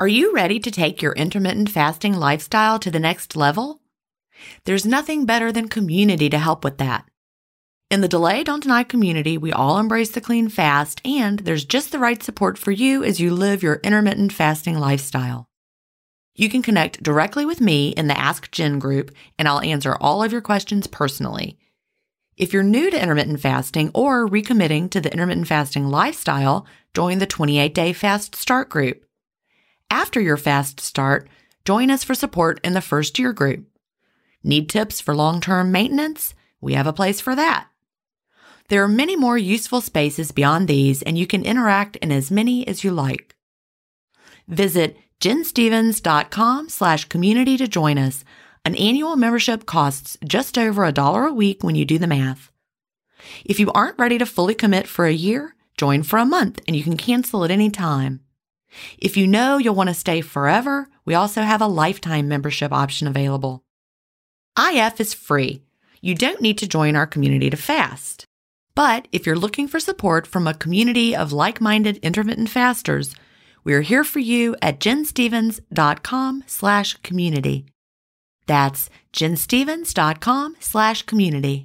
Are you ready to take your intermittent fasting lifestyle to the next level? There's nothing better than community to help with that. In the Delay Don't Deny community, we all embrace the clean fast, and there's just the right support for you as you live your intermittent fasting lifestyle. You can connect directly with me in the Ask Jen group, and I'll answer all of your questions personally. If you're new to intermittent fasting or recommitting to the intermittent fasting lifestyle, join the 28-Day Fast Start group. After your fast start, join us for support in the First Year group. Need tips for long-term maintenance? We have a place for that. There are many more useful spaces beyond these, and you can interact in as many as you like. Visit jenstevens.com/community to join us. An annual membership costs just over $1 a week when you do the math. If you aren't ready to fully commit for a year, join for a month and you can cancel at any time. If you know you'll want to stay forever, we also have a lifetime membership option available. IF is free. You don't need to join our community to fast. But if you're looking for support from a community of like-minded intermittent fasters, we're here for you at jenstevens.com/community. That's jenstevens.com/community.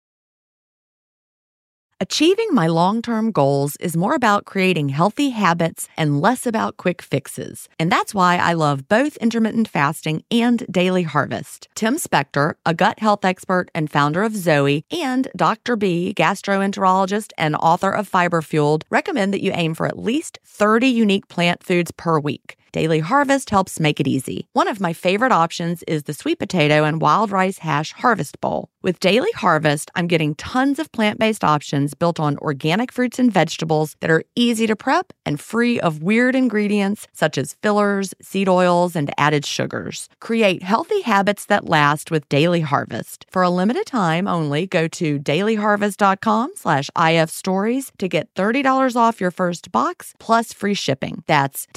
Achieving my long-term goals is more about creating healthy habits and less about quick fixes. And that's why I love both intermittent fasting and Daily Harvest. Tim Spector, a gut health expert and founder of Zoe, and Dr. B, gastroenterologist and author of Fiber Fueled, recommend that you aim for at least 30 unique plant foods per week. Daily Harvest helps make it easy. One of my favorite options is the sweet potato and wild rice hash harvest bowl. With Daily Harvest, I'm getting tons of plant-based options built on organic fruits and vegetables that are easy to prep and free of weird ingredients such as fillers, seed oils, and added sugars. Create healthy habits that last with Daily Harvest. For a limited time only, go to dailyharvest.com/ifstories to get $30 off your first box plus free shipping. That's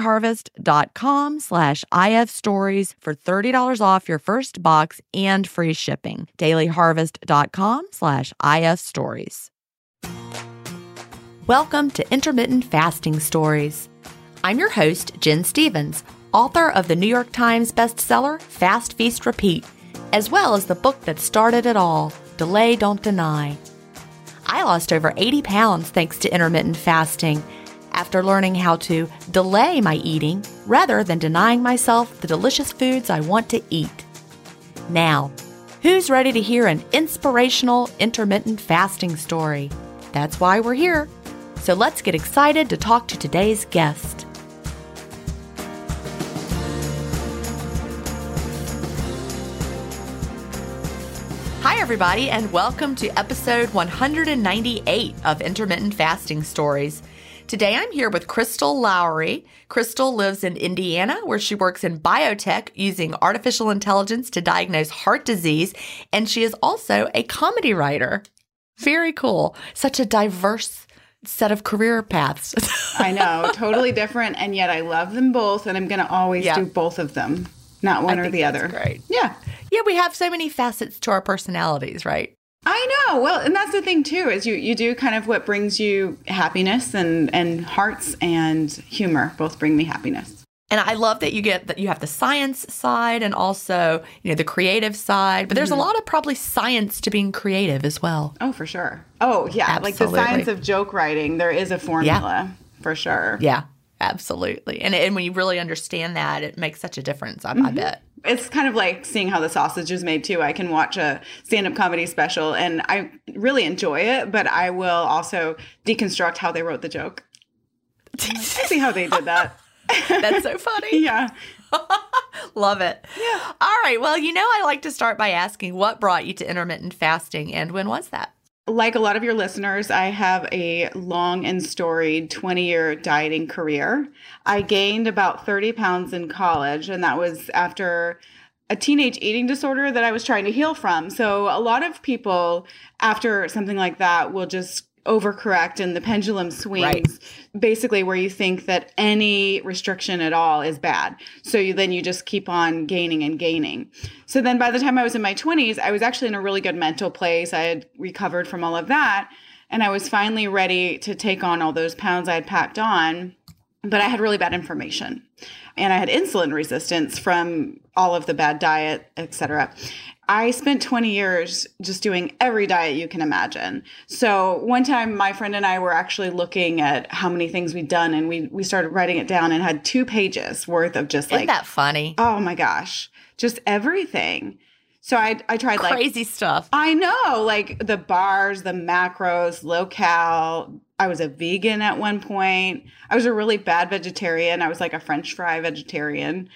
dailyharvest.com/ifstories for $30 off your first box and free shipping. dailyharvest.com/ifstories. Welcome to Intermittent Fasting Stories. I'm your host, Jen Stevens, author of the New York Times bestseller, Fast, Feast, Repeat, as well as the book that started it all, Delay Don't Deny. I lost over 80 pounds thanks to intermittent fasting after learning how to delay my eating rather than denying myself the delicious foods I want to eat. Now, who's ready to hear an inspirational intermittent fasting story? That's why we're here. So let's get excited to talk to today's guest. Hi, everybody, and welcome to episode 198 of Intermittent Fasting Stories. Today, I'm here with Crystal Lowry. Crystal lives in Indiana, where she works in biotech using artificial intelligence to diagnose heart disease, and she is also a comedy writer. Very cool. Such a diverse set of career paths. I know, totally different, and yet I love them both, and I'm going to always do both of them, not one or the other. Great. Yeah. Yeah, we have so many facets to our personalities, right? I know. Well, and that's the thing, too, is you do kind of what brings you happiness, and hearts and humor both bring me happiness. And I love that you have the science side and also, the creative side. But there's a lot of probably science to being creative as well. Oh, for sure. Oh, yeah. Absolutely. Like the science of joke writing, there is a formula for sure. Yeah, absolutely. And when you really understand that, it makes such a difference, I bet. It's kind of like seeing how the sausage is made, too. I can watch a stand-up comedy special, and I really enjoy it, but I will also deconstruct how they wrote the joke. I see how they did that. That's so funny. Yeah. Love it. Yeah. All right. Well, I like to start by asking what brought you to intermittent fasting and when was that? Like a lot of your listeners, I have a long and storied 20-year dieting career. I gained about 30 pounds in college, and that was after a teenage eating disorder that I was trying to heal from. So a lot of people after something like that will just overcorrect and the pendulum swings basically where you think that any restriction at all is bad. So you just keep on gaining and gaining. So then by the time I was in my 20s, I was actually in a really good mental place. I had recovered from all of that. And I was finally ready to take on all those pounds I had packed on but I had really bad inflammation and I had insulin resistance from all of the bad diet, etc. I spent 20 years just doing every diet you can imagine. So one time my friend and I were actually looking at how many things we'd done, and we started writing it down and had 2 pages worth of just Isn't that funny? Oh my gosh, just everything. So I tried crazy stuff. I know, like the bars, the macros, low cal. I was a vegan at one point. I was a really bad vegetarian. I was like a French fry vegetarian.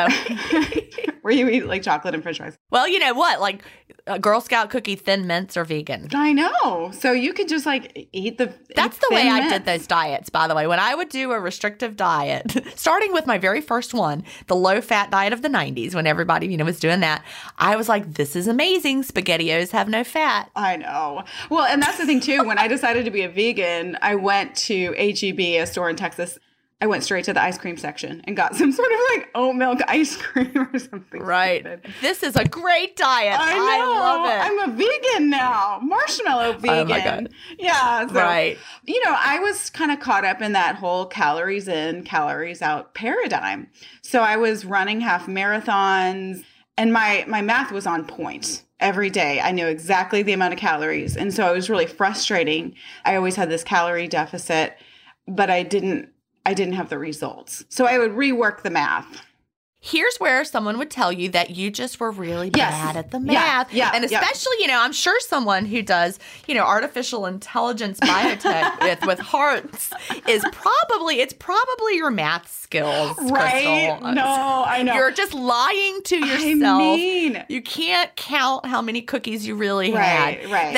Where you eat like chocolate and French fries. Well, you know what? Like a Girl Scout cookie Thin Mints are vegan. I know. So you could just like eat the That's the way I did those diets, by the way. When I would do a restrictive diet, starting with my very first one, the low-fat diet of the 90s, when everybody, you know, was doing that, I was like, this is amazing. SpaghettiOs have no fat. I know. Well, and that's the thing, too. When I decided to be a vegan, I went to H-E-B, a store in Texas. I went straight to the ice cream section and got some sort of like oat milk ice cream or something. Right. Stupid. This is a great diet. I know. I love it. I'm a vegan now. Marshmallow vegan. Oh my God. Yeah. So, right. You know, I was kind of caught up in that whole calories in, calories out paradigm. So I was running half marathons and my math was on point. Every day, I knew exactly the amount of calories. And so it was really frustrating. I always had this calorie deficit, but I didn't have the results. So I would rework the math. Here's where someone would tell you that you just were really bad at the math. Yeah, and especially, you know, I'm sure someone who does, you know, artificial intelligence biotech with hearts it's probably your math skills, right? Crystal. No, I know. You're just lying to yourself. I mean, you can't count how many cookies you really had. Right.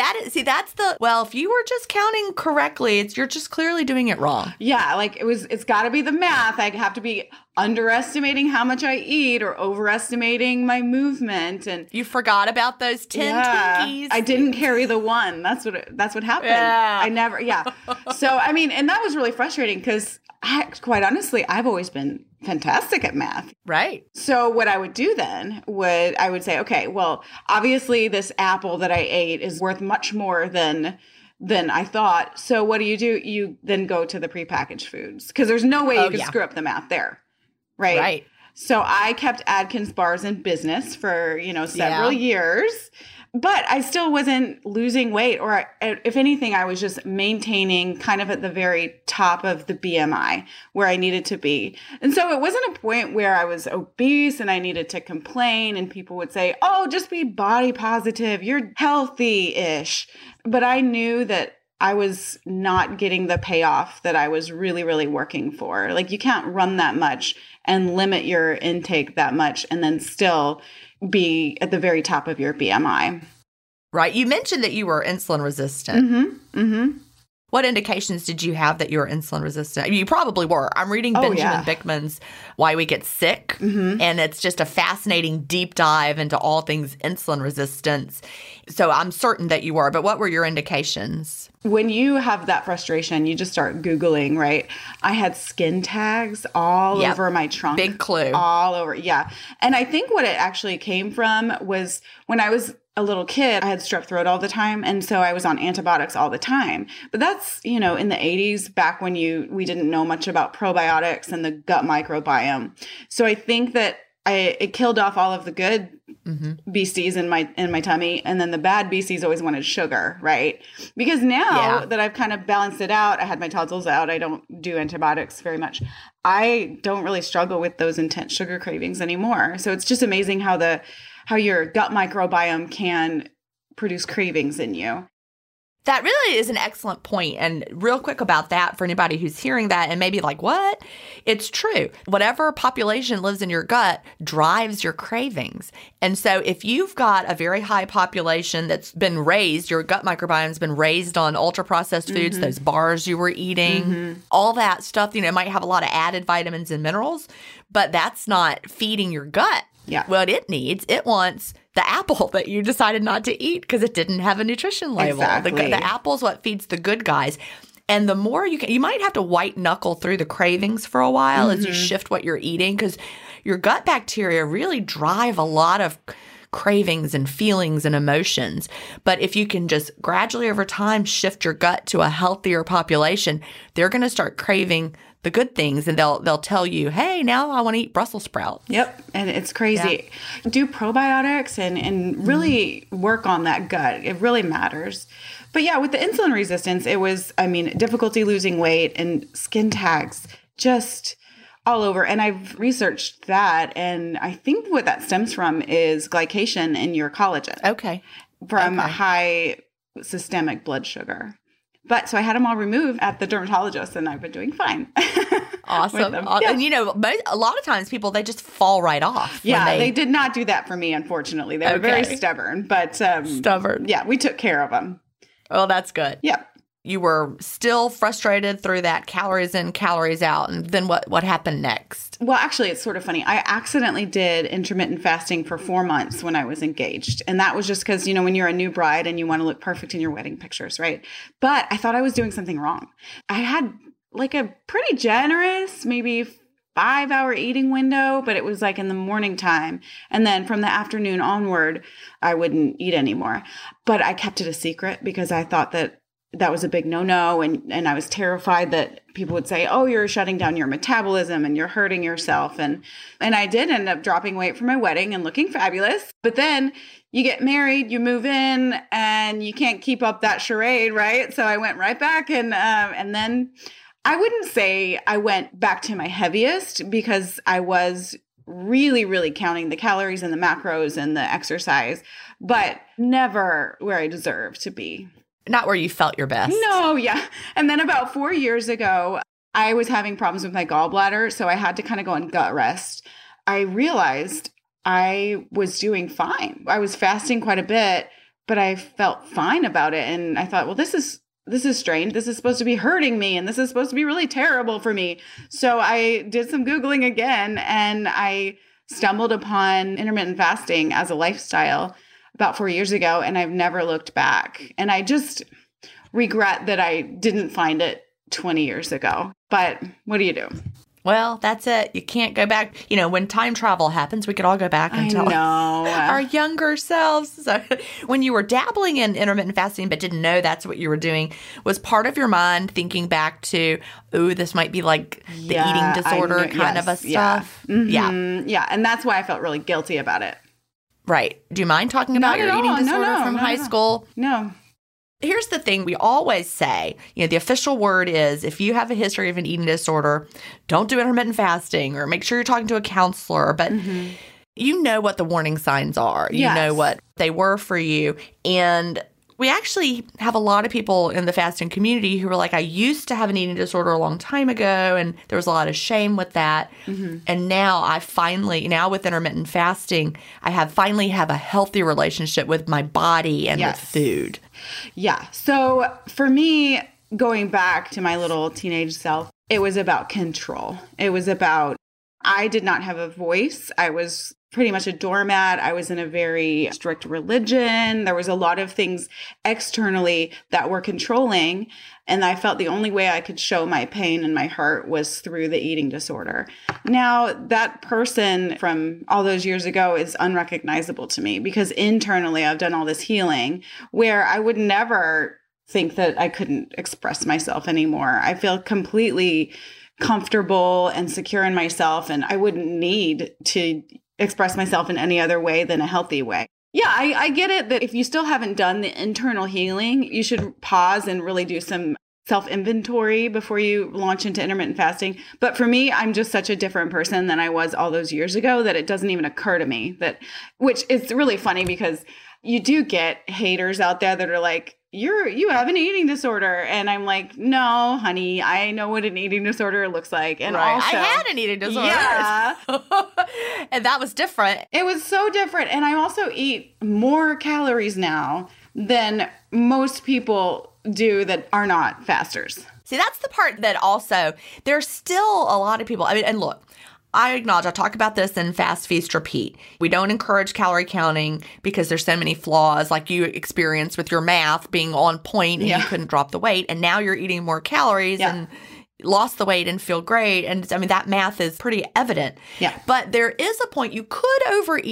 If you were just counting correctly, you're just clearly doing it wrong. Yeah, like it's got to be the math. I have to be underestimating how much I eat or overestimating my movement, and you forgot about those 10 Twinkies. I didn't carry the one. That's what happened. Yeah. I never. Yeah. So I mean, and that was really frustrating because quite honestly, I've always been fantastic at math. Right. So what I would do then I would say, okay, well, obviously this apple that I ate is worth much more than I thought. So what do? You then go to the prepackaged foods because there's no way you can screw up the math there. Right. So I kept Atkins bars in business for, several years, but I still wasn't losing weight, or if anything, I was just maintaining kind of at the very top of the BMI where I needed to be. And so it wasn't a point where I was obese and I needed to complain and people would say, oh, just be body positive. You're healthy-ish. But I knew that I was not getting the payoff that I was really, really working for. Like you can't run that much and limit your intake that much and then still be at the very top of your BMI. Right. You mentioned that you were insulin resistant. Mm-hmm. Mm-hmm. What indications did you have that you were insulin resistant? I mean, you probably were. I'm reading Benjamin Bickman's Why We Get Sick, and it's just a fascinating deep dive into all things insulin resistance. So I'm certain that you were, but what were your indications? When you have that frustration, you just start Googling, right? I had skin tags all over my trunk. Big clue. All over, yeah. And I think what it actually came from was when I was a little kid, I had strep throat all the time. And so I was on antibiotics all the time. But that's, in the 80s, back when we didn't know much about probiotics and the gut microbiome. So I think that it killed off all of the good beasties in my tummy. And then the bad beasties always wanted sugar, right? Because now that I've kind of balanced it out, I had my tonsils out. I don't do antibiotics very much. I don't really struggle with those intense sugar cravings anymore. So it's just amazing how your gut microbiome can produce cravings in you. That really is an excellent point. And real quick about that, for anybody who's hearing that and maybe like, what? It's true. Whatever population lives in your gut drives your cravings. And so if you've got a very high population that's been raised, your gut microbiome's been raised on ultra-processed foods, those bars you were eating, all that stuff, it might have a lot of added vitamins and minerals, but that's not feeding your gut. Yeah. What it wants the apple that you decided not to eat because it didn't have a nutrition label. Exactly. The apple's what feeds the good guys. And the more you might have to white knuckle through the cravings for a while as you shift what you're eating, because your gut bacteria really drive a lot of cravings and feelings and emotions. But if you can just gradually over time shift your gut to a healthier population, they're going to start craving the good things, and they'll tell you, hey, now I want to eat Brussels sprouts. Yep. And it's crazy. Yeah. Do probiotics and really work on that gut. It really matters. But yeah, with the insulin resistance, it was, difficulty losing weight and skin tags just all over. And I've researched that. And I think what that stems from is glycation in your collagen. Okay. From high systemic blood sugar. But so I had them all removed at the dermatologist, and I've been doing fine. Awesome. Yeah. And a lot of times people, they just fall right off. Yeah, they did not do that for me, unfortunately. They were very stubborn, but stubborn. Yeah, we took care of them. Well, that's good. Yeah. You were still frustrated through that calories in, calories out. And then what happened next? Well, actually, it's sort of funny. I accidentally did intermittent fasting for 4 months when I was engaged. And that was just because, when you're a new bride and you want to look perfect in your wedding pictures, right? But I thought I was doing something wrong. I had like a pretty generous, maybe 5-hour eating window, but it was like in the morning time. And then from the afternoon onward, I wouldn't eat anymore. But I kept it a secret because I thought that was a big no-no. And I was terrified that people would say, oh, you're shutting down your metabolism and you're hurting yourself. And I did end up dropping weight for my wedding and looking fabulous. But then you get married, you move in, and you can't keep up that charade, right? So I went right back. And then I wouldn't say I went back to my heaviest because I was really, really counting the calories and the macros and the exercise, but never where I deserve to be. Not where you felt your best. No, yeah. And then about 4 years ago, I was having problems with my gallbladder, so I had to kind of go on gut rest. I realized I was doing fine. I was fasting quite a bit, but I felt fine about it. And I thought, well, this is strange. This is supposed to be hurting me, and this is supposed to be really terrible for me. So I did some Googling again, and I stumbled upon intermittent fasting as a lifestyle about 4 years ago, and I've never looked back. And I just regret that I didn't find it 20 years ago. But what do you do? Well, that's it. You can't go back. When time travel happens, we could all go back and tell our younger selves. So when you were dabbling in intermittent fasting but didn't know that's what you were doing, was part of your mind thinking back to, oh, this might be like the eating disorder kind of a stuff? Yeah. Mm-hmm. Yeah. And that's why I felt really guilty about it. Right. Do you mind talking about your eating disorder from high school? No. Here's the thing we always say, the official word is if you have a history of an eating disorder, don't do intermittent fasting or make sure you're talking to a counselor. But you know what the warning signs are. You know what they were for you. And we actually have a lot of people in the fasting community who are like, I used to have an eating disorder a long time ago, and there was a lot of shame with that. And now now with intermittent fasting, I finally have a healthy relationship with my body and with food. Yeah. So for me, going back to my little teenage self, it was about control. It was about, I did not have a voice. I was pretty much a doormat. I was in a very strict religion. There was a lot of things externally that were controlling. And I felt the only way I could show my pain and my hurt was through the eating disorder. Now, that person from all those years ago is unrecognizable to me because internally I've done all this healing where I would never think that I couldn't express myself anymore. I feel completely comfortable and secure in myself, and I wouldn't need to express myself in any other way than a healthy way. Yeah, I get it that if you still haven't done the internal healing, you should pause and really do some self-inventory before you launch into intermittent fasting. But for me, I'm just such a different person than I was all those years ago that it doesn't even occur to me which is really funny because you do get haters out there that are like, you have an eating disorder. And I'm like, no, honey, I know what an eating disorder looks like. And also, I had an eating disorder. Yeah. And that was different. It was so different. And I also eat more calories now than most people do that are not fasters. See, that's the part that also, there's still a lot of people. And look, I acknowledge, I talk about this in Fast, Feast, Repeat. We don't encourage calorie counting because there's so many flaws like you experienced with your math being on point and you couldn't drop the weight. And now you're eating more calories and lost the weight and feel great. And that math is pretty evident. Yeah. But there is a point you could overeat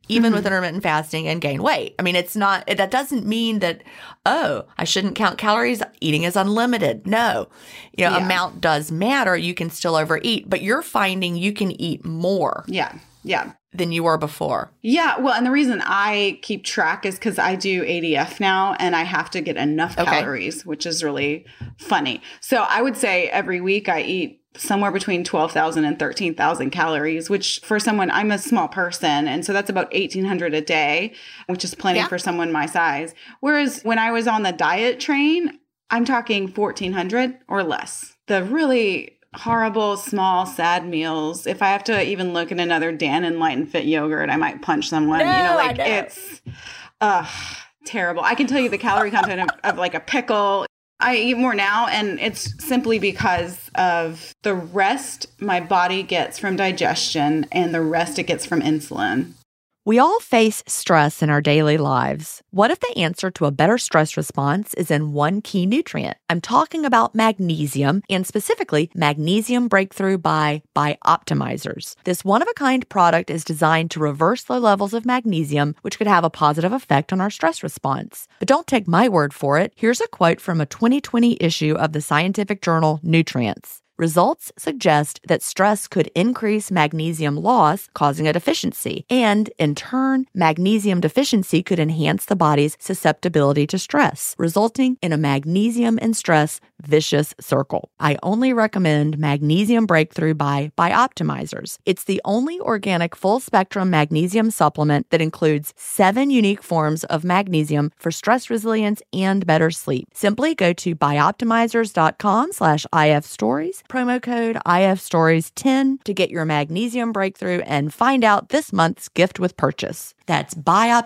even with intermittent fasting, and gain weight. I mean, that doesn't mean that, oh, I shouldn't count calories. Eating is unlimited. No, amount does matter. You can still overeat, but you're finding you can eat more. Yeah. Than you were before. Yeah. Well, and the reason I keep track is because I do ADF now and I have to get enough calories, which is really funny. So I would say every week I eat somewhere between 12,000 and 13,000 calories, which for someone, I'm a small person. And so that's about 1,800 a day, which is plenty for someone my size. Whereas when I was on the diet train, I'm talking 1,400 or less. The really horrible, small, sad meals. If I have to even look at another Dannon Light and Fit yogurt, I might punch someone. It's terrible. I can tell you the calorie content of like a pickle. I eat more now, and it's simply because of the rest my body gets from digestion and the rest it gets from insulin. We all face stress in our daily lives. What if the answer to a better stress response is in one key nutrient? I'm talking about magnesium, and specifically Magnesium Breakthrough by Bioptimizers. This one-of-a-kind product is designed to reverse low levels of magnesium, which could have a positive effect on our stress response. But don't take my word for it. Here's a quote from a 2020 issue of the scientific journal Nutrients. Results suggest that stress could increase magnesium loss, causing a deficiency. And, in turn, magnesium deficiency could enhance the body's susceptibility to stress, resulting in a magnesium and stress vicious circle. I only recommend Magnesium Breakthrough by Bioptimizers. It's the only organic full-spectrum magnesium supplement that includes 7 unique forms of magnesium for stress resilience and better sleep. Simply go to bioptimizers.com/ifstories, promo code IFStories10 to get your Magnesium Breakthrough and find out this month's gift with purchase. That's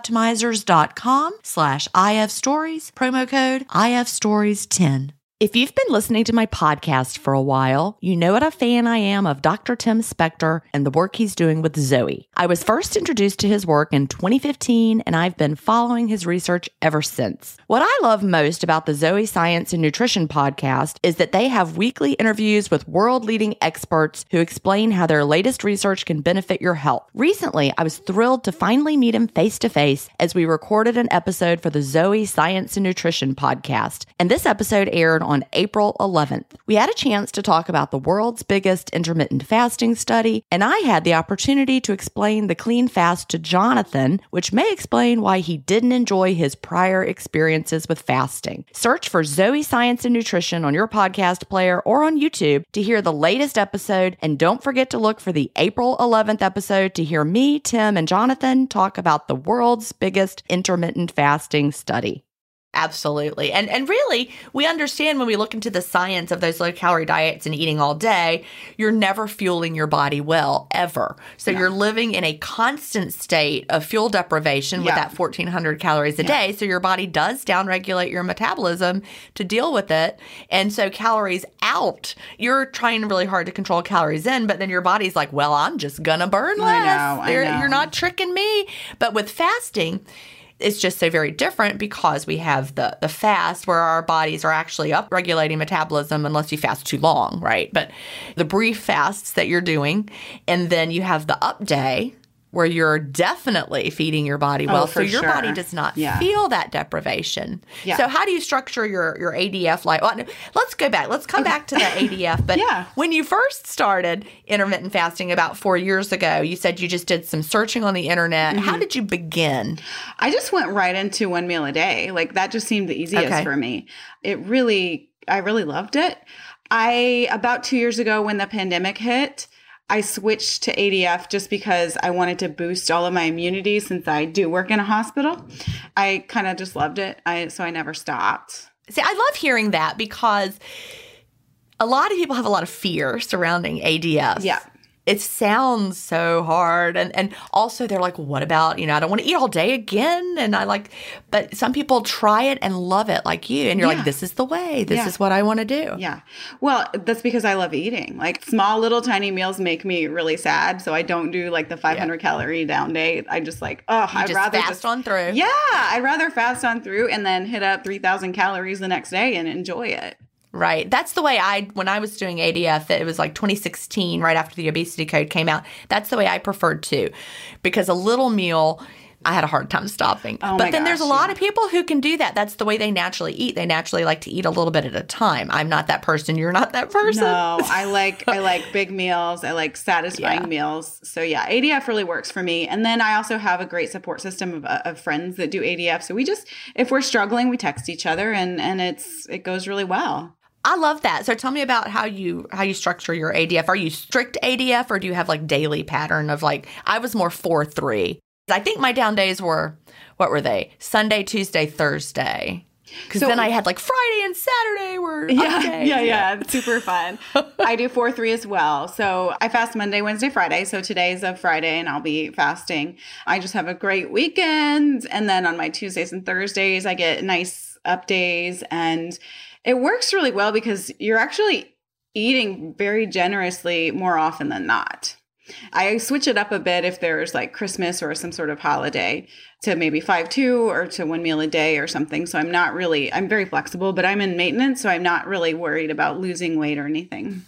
bioptimizers.com/IFstories, promo code IFStories10. If you've been listening to my podcast for a while, you know what a fan I am of Dr. Tim Spector and the work he's doing with Zoe. I was first introduced to his work in 2015, and I've been following his research ever since. What I love most about the Zoe Science and Nutrition podcast is that they have weekly interviews with world-leading experts who explain how their latest research can benefit your health. Recently, I was thrilled to finally meet him face-to-face as we recorded an episode for the Zoe Science and Nutrition podcast, and this episode aired on April 11th. We had a chance to talk about the world's biggest intermittent fasting study, and I had the opportunity to explain the clean fast to Jonathan, which may explain why he didn't enjoy his prior experiences with fasting. Search for Zoe Science and Nutrition on your podcast player or on YouTube to hear the latest episode, and don't forget to look for the April 11th episode to hear me, Tim, and Jonathan talk about the world's biggest intermittent fasting study. Absolutely. And really, we understand when we look into the science of those low-calorie diets and eating all day, you're never fueling your body well, ever. So you're living in a constant state of fuel deprivation with that 1,400 calories a day. So your body does downregulate your metabolism to deal with it. And so calories out, you're trying really hard to control calories in, but then your body's like, well, I'm just going to burn less. I know. You're not tricking me. But with fasting, it's just so very different because we have the fast where our bodies are actually upregulating metabolism unless you fast too long, right? But the brief fasts that you're doing, and then you have the up day where you're definitely feeding your body well. So your body does not feel that deprivation. Yeah. So how do you structure your ADF life? Well, let's go back. Let's come back to the ADF. But when you first started intermittent fasting about 4 years ago, you said you just did some searching on the internet. Mm-hmm. How did you begin? I just went right into 1 meal a day. Like that just seemed the easiest for me. I really loved it. About 2 years ago when the pandemic hit, I switched to ADF just because I wanted to boost all of my immunity since I do work in a hospital. I kind of just loved it. So I never stopped. See, I love hearing that because a lot of people have a lot of fear surrounding ADF. Yeah. It sounds so hard. And also they're like, what about, I don't want to eat all day again. And but some people try it and love it like you. And you're like, this is the way. This is what I want to do. Yeah. Well, that's because I love eating. Like small little tiny meals make me really sad. So I don't do like the 500 calorie down day. I just I'd rather fast on through. Yeah. I'd rather fast on through and then hit up 3,000 calories the next day and enjoy it. Right. That's the way when I was doing ADF, it was like 2016, right after the obesity code came out. That's the way I preferred to, because a little meal, I had a hard time stopping. Oh but then there's a lot of people who can do that. That's the way they naturally eat. They naturally like to eat a little bit at a time. I'm not that person. You're not that person. No, I like big meals. I like satisfying meals. So yeah, ADF really works for me. And then I also have a great support system of friends that do ADF. So we just, if we're struggling, we text each other and it goes really well. I love that. So tell me about how you structure your ADF. Are you strict ADF, or do you have like daily pattern of like, I was more 4-3. I think my down days were, what were they? Sunday, Tuesday, Thursday. Because then I had like Friday and Saturday were up days. Yeah. It's super fun. I do 4-3 as well. So I fast Monday, Wednesday, Friday. So today's a Friday and I'll be fasting. I just have a great weekend. And then on my Tuesdays and Thursdays, I get nice up days. And it works really well because you're actually eating very generously more often than not. I switch it up a bit if there's like Christmas or some sort of holiday to maybe 5-2 or to one meal a day or something. So I'm very flexible, but I'm in maintenance. So I'm not really worried about losing weight or anything.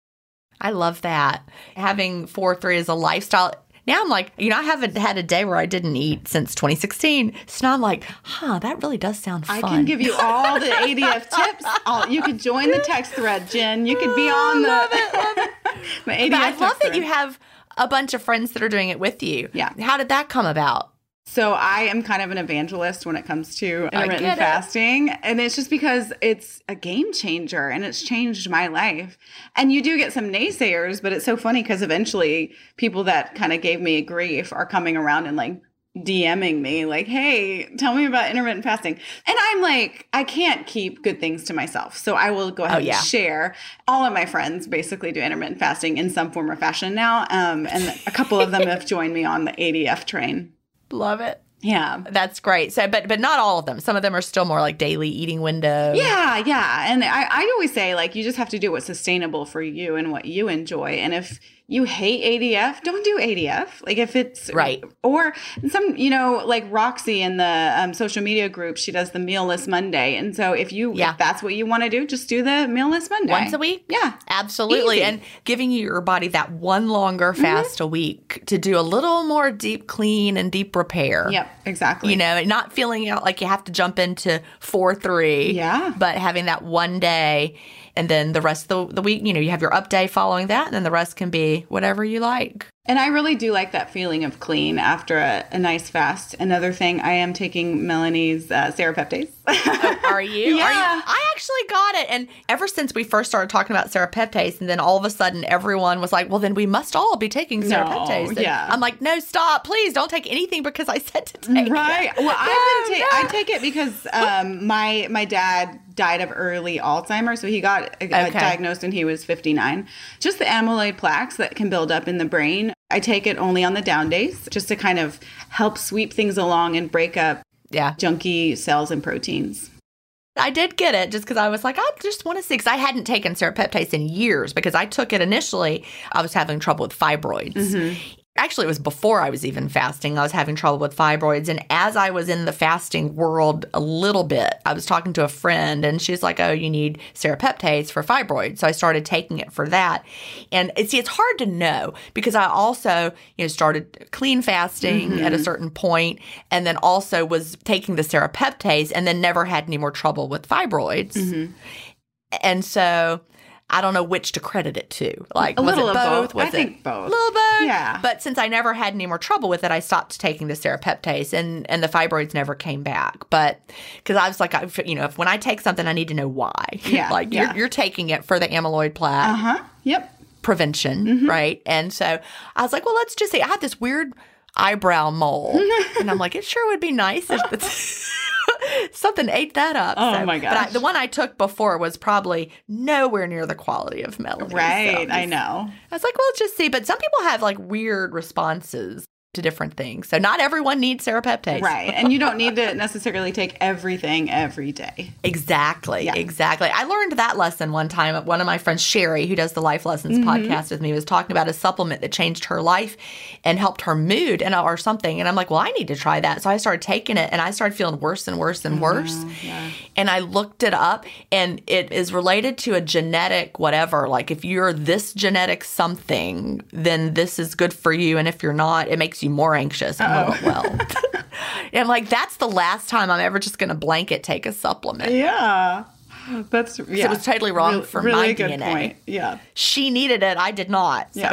I love that. Having 4-3 as a lifestyle. Now I'm like, I haven't had a day where I didn't eat since 2016. So now I'm like, that really does sound fun. I can give you all the ADF tips. You could join the text thread, Jen. You could be on love it. the ADF But I love that thread. you have a bunch of friends that are doing it with you. Yeah. How did that come about? So I am kind of an evangelist when it comes to intermittent fasting. And it's just because it's a game changer and it's changed my life. And you do get some naysayers, but it's so funny because eventually people that kind of gave me grief are coming around and like DMing me like, hey, tell me about intermittent fasting. And I'm like, I can't keep good things to myself. So I will go ahead and share. All of my friends basically do intermittent fasting in some form or fashion now. And a couple of them have joined me on the ADF train. Love it. Yeah. That's great. So, but not all of them. Some of them are still more like daily eating window. Yeah. And I always say, like, you just have to do what's sustainable for you and what you enjoy. And if you hate ADF, don't do ADF. Like if it's right. Or some, like Roxy in the social media group, she does the Mealless Monday. And so if that's what you want to do, just do the Mealless Monday. Once a week? Yeah. Absolutely. Easy. And giving your body that one longer fast a week to do a little more deep clean and deep repair. Yep, exactly. Not feeling out like you have to jump into 4-3. Yeah. But having that one day. And then the rest of the week, you have your up day following that, and then the rest can be whatever you like. And I really do like that feeling of clean after a nice fast. Another thing, I am taking Melanie's serapeptase. Oh, are you? Yeah. I actually got it. And ever since we first started talking about serapeptase, and then all of a sudden everyone was like, well, then we must all be taking serapeptase. No, yeah. I'm like, no, stop. Please don't take anything because I said to take it. Right. Well, I take it because my dad died of early Alzheimer's. So he got diagnosed when he was 59. Just the amyloid plaques that can build up in the brain. I take it only on the down days just to kind of help sweep things along and break up junky cells and proteins. I did get it just because I was like, I just want to see, because I hadn't taken serapeptase in years because I took it initially. I was having trouble with fibroids. Mm-hmm. Actually, it was before I was even fasting. I was having trouble with fibroids. And as I was in the fasting world a little bit, I was talking to a friend and she's like, oh, you need serapeptase for fibroids. So I started taking it for that. And it's hard to know because I also, started clean fasting at a certain point and then also was taking the serapeptase and then never had any more trouble with fibroids. Mm-hmm. And so I don't know which to credit it to. Like, a little of both? I think both. A little both? Yeah. But since I never had any more trouble with it, I stopped taking the serapeptase, and the fibroids never came back. But because I was like, if when I take something, I need to know why. Yeah. You're taking it for the amyloid plaque. Yep. Prevention, right? And so I was like, well, let's just say I had this weird eyebrow mole, and I'm like, it sure would be nice if something ate that up. Oh, my gosh. But the one I took before was probably nowhere near the quality of Melanie. Right, so I know. I was like, well, let's just see. But some people have like weird responses. to different things. So not everyone needs serapeptase. Right. And you don't need to necessarily take everything every day. Exactly. Yeah. Exactly. I learned that lesson one time. One of my friends, Sherry, who does the Life Lessons podcast with me, was talking about a supplement that changed her life and helped her mood or something. And I'm like, well, I need to try that. So I started taking it and I started feeling worse and worse and worse. Yeah. And I looked it up and it is related to a genetic whatever. Like if you're this genetic something, then this is good for you. And if you're not, it makes you more anxious. I'm like, well, and I'm like, that's the last time I'm ever just going to blanket take a supplement. Yeah. That's, So it was totally wrong for really my good DNA. point. Yeah. She needed it. I did not. So. Yeah.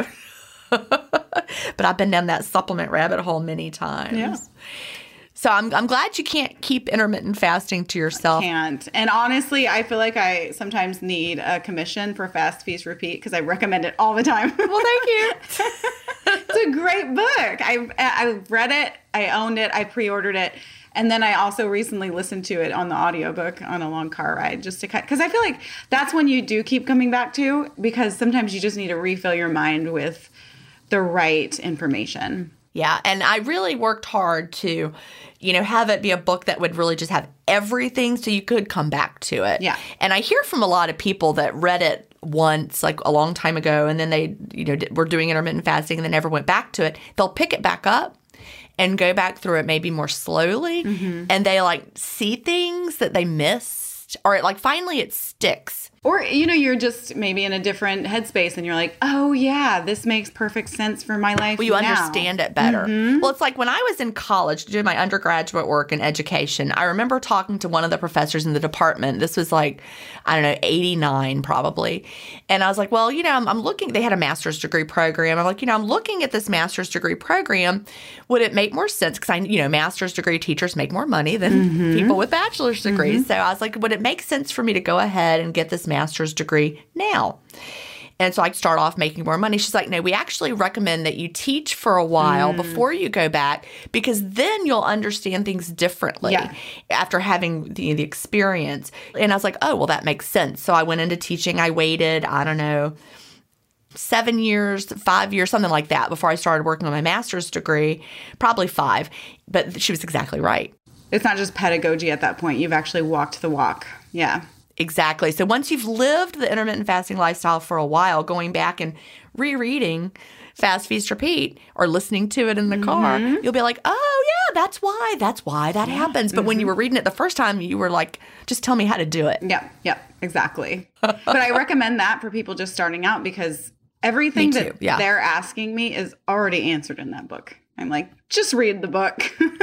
But I've been down that supplement rabbit hole many times. Yeah. So I'm glad you can't keep intermittent fasting to yourself. Can't. And honestly, I feel like I sometimes need a commission for Fast Feast Repeat because I recommend it all the time. Well, thank you. It's a great book. I read it. I owned it. I pre-ordered it. And then I also recently listened to it on the audiobook on a long car ride just to cut. Because I feel like that's when you do keep coming back to, because sometimes you just need to refill your mind with the right information. Yeah. And I really worked hard to, have it be a book that would really just have everything so you could come back to it. Yeah. And I hear from a lot of people that read it once, like a long time ago, and then they, were doing intermittent fasting and they never went back to it. They'll pick it back up and go back through it maybe more slowly. And they see things that they missed, or finally it sticks. Or, you're just maybe in a different headspace and you're like, oh, yeah, this makes perfect sense for my life. Well, you now. understand it better. Well, it's like when I was in college doing my undergraduate work in education, I remember talking to one of the professors in the department. This was 89 probably. And I was like, well, I'm looking, they had a master's degree program. I'm like, I'm looking at this master's degree program. Would it make more sense? Because master's degree teachers make more money than people with bachelor's degrees. So I was like, would it make sense for me to go ahead and get this master's degree now? And so I start off making more money. She's like, no, we actually recommend that you teach for a while before you go back, because then you'll understand things differently after having the experience. And I was like, oh, well, that makes sense. So I went into teaching. I waited, 7 years, 5 years, something like that before I started working on my master's degree, probably 5. But she was exactly right. It's not just pedagogy at that point. You've actually walked the walk. Yeah. Exactly. So once you've lived the intermittent fasting lifestyle for a while, going back and rereading Fast Feast Repeat or listening to it in the car, you'll be like, oh, yeah, that's why that happens. But when you were reading it the first time, you were like, just tell me how to do it. Yep, exactly. But I recommend that for people just starting out, because everything that they're asking me is already answered in that book. I'm like, just read the book.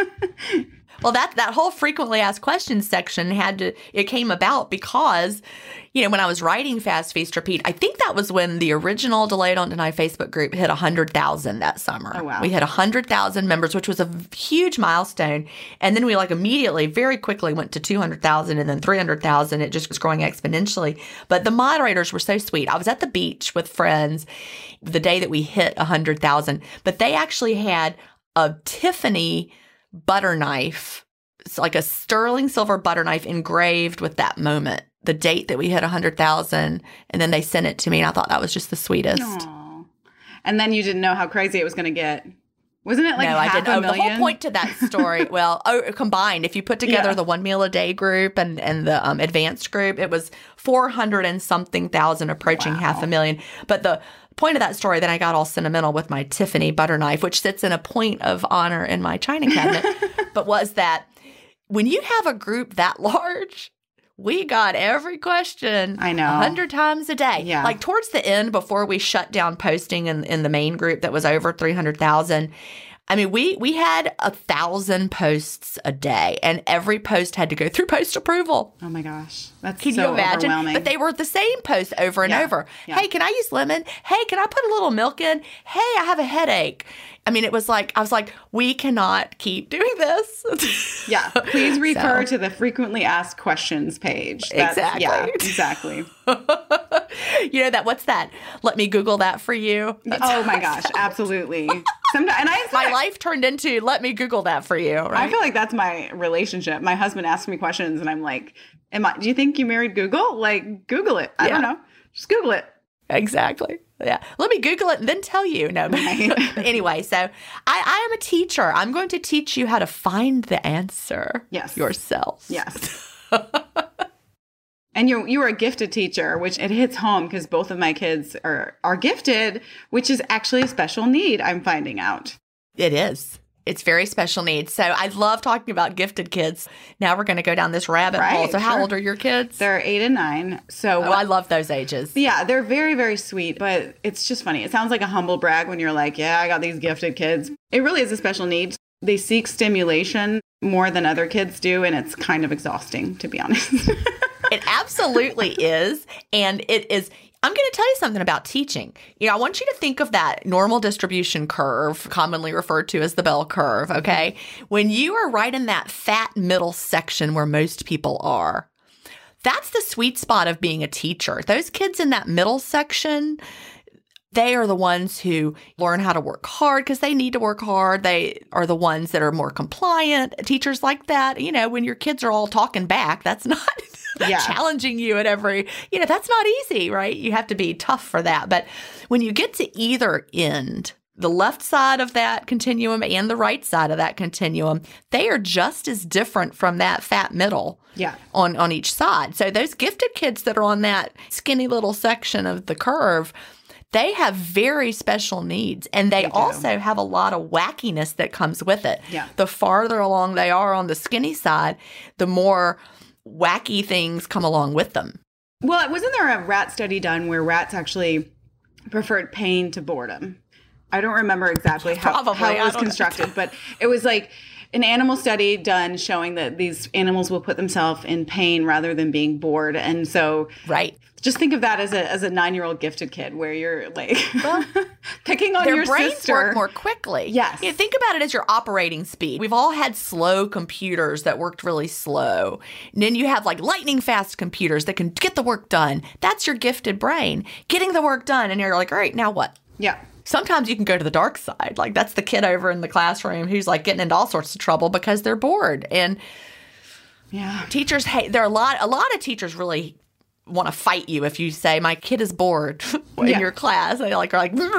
Well, that whole frequently asked questions section it came about because, when I was writing Fast Feast Repeat, I think that was when the original Delay Don't Deny Facebook group hit 100,000 that summer. Oh, wow. We hit 100,000 members, which was a huge milestone. And then we immediately, very quickly went to 200,000 and then 300,000. It just was growing exponentially. But the moderators were so sweet. I was at the beach with friends the day that we hit 100,000, but they actually had a Tiffany butter knife. It's like a sterling silver butter knife engraved with that moment, the date that we hit 100,000, and then they sent it to me, and I thought that was just the sweetest. Aww. And then you didn't know how crazy it was going to get. Wasn't it no, half I didn't. a million? The whole point to that story, combined, if you put together the 1 meal a day group and the advanced group, it was 400 and something thousand, approaching half a million. But the point of that story, then I got all sentimental with my Tiffany butter knife, which sits in a point of honor in my china cabinet, but was that when you have a group that large, we got every question. I know. 100 times a day. Yeah. Towards the end, before we shut down posting in the main group that was over 300,000, we had 1,000 posts a day, and every post had to go through post approval. Oh my gosh, that's Can you imagine? overwhelming. But they were the same posts over and over. Yeah. Hey, can I use lemon? Hey, can I put a little milk in? Hey, I have a headache. It was I was like, we cannot keep doing this. Yeah, please refer to the frequently asked questions page. Exactly. Yeah, exactly. What's that? Let me Google that for you. Oh my gosh, absolutely. My life turned into, let me Google that for you. Right? I feel like that's my relationship. My husband asks me questions and I'm like, do you think you married Google? Google it. I don't know. Just Google it. Exactly. Yeah. Let me Google it and then tell you. No, but anyway, so I am a teacher. I'm going to teach you how to find the answer yourself. Yes. And you were a gifted teacher, which it hits home because both of my kids are gifted, which is actually a special need, I'm finding out. It is. It's very special needs. So I love talking about gifted kids. Now we're going to go down this rabbit hole. So how old are your kids? They're 8 and 9. So I love those ages. Yeah, they're very, very sweet, but it's just funny. It sounds like a humble brag when you're like, yeah, I got these gifted kids. It really is a special need. They seek stimulation more than other kids do, and it's kind of exhausting, to be honest. It absolutely is. And it is. I'm going to tell you something about teaching. I want you to think of that normal distribution curve, commonly referred to as the bell curve, okay? When you are right in that fat middle section where most people are, that's the sweet spot of being a teacher. Those kids in that middle section, they are the ones who learn how to work hard because they need to work hard. They are the ones that are more compliant. Teachers like that, when your kids are all talking back, that's not challenging you at every, that's not easy, right? You have to be tough for that. But when you get to either end, the left side of that continuum and the right side of that continuum, they are just as different from that fat middle on each side. So those gifted kids that are on that skinny little section of the curve, they have very special needs, and they also have a lot of wackiness that comes with it. Yeah. The farther along they are on the skinny side, the more wacky things come along with them. Well, wasn't there a rat study done where rats actually preferred pain to boredom? I don't remember exactly how it was constructed, but it was like an animal study done showing that these animals will put themselves in pain rather than being bored. And so just think of that as a 9-year-old gifted kid where you're like picking on your sister. Their brains work more quickly. Yes. Think about it as your operating speed. We've all had slow computers that worked really slow. And then you have like lightning fast computers that can get the work done. That's your gifted brain getting the work done. And you're like, all right, now what? Yeah. Sometimes you can go to the dark side. Like that's the kid over in the classroom who's like getting into all sorts of trouble because they're bored. And teachers hate. There are a lot of teachers really want to fight you if you say my kid is bored in your class. They are like,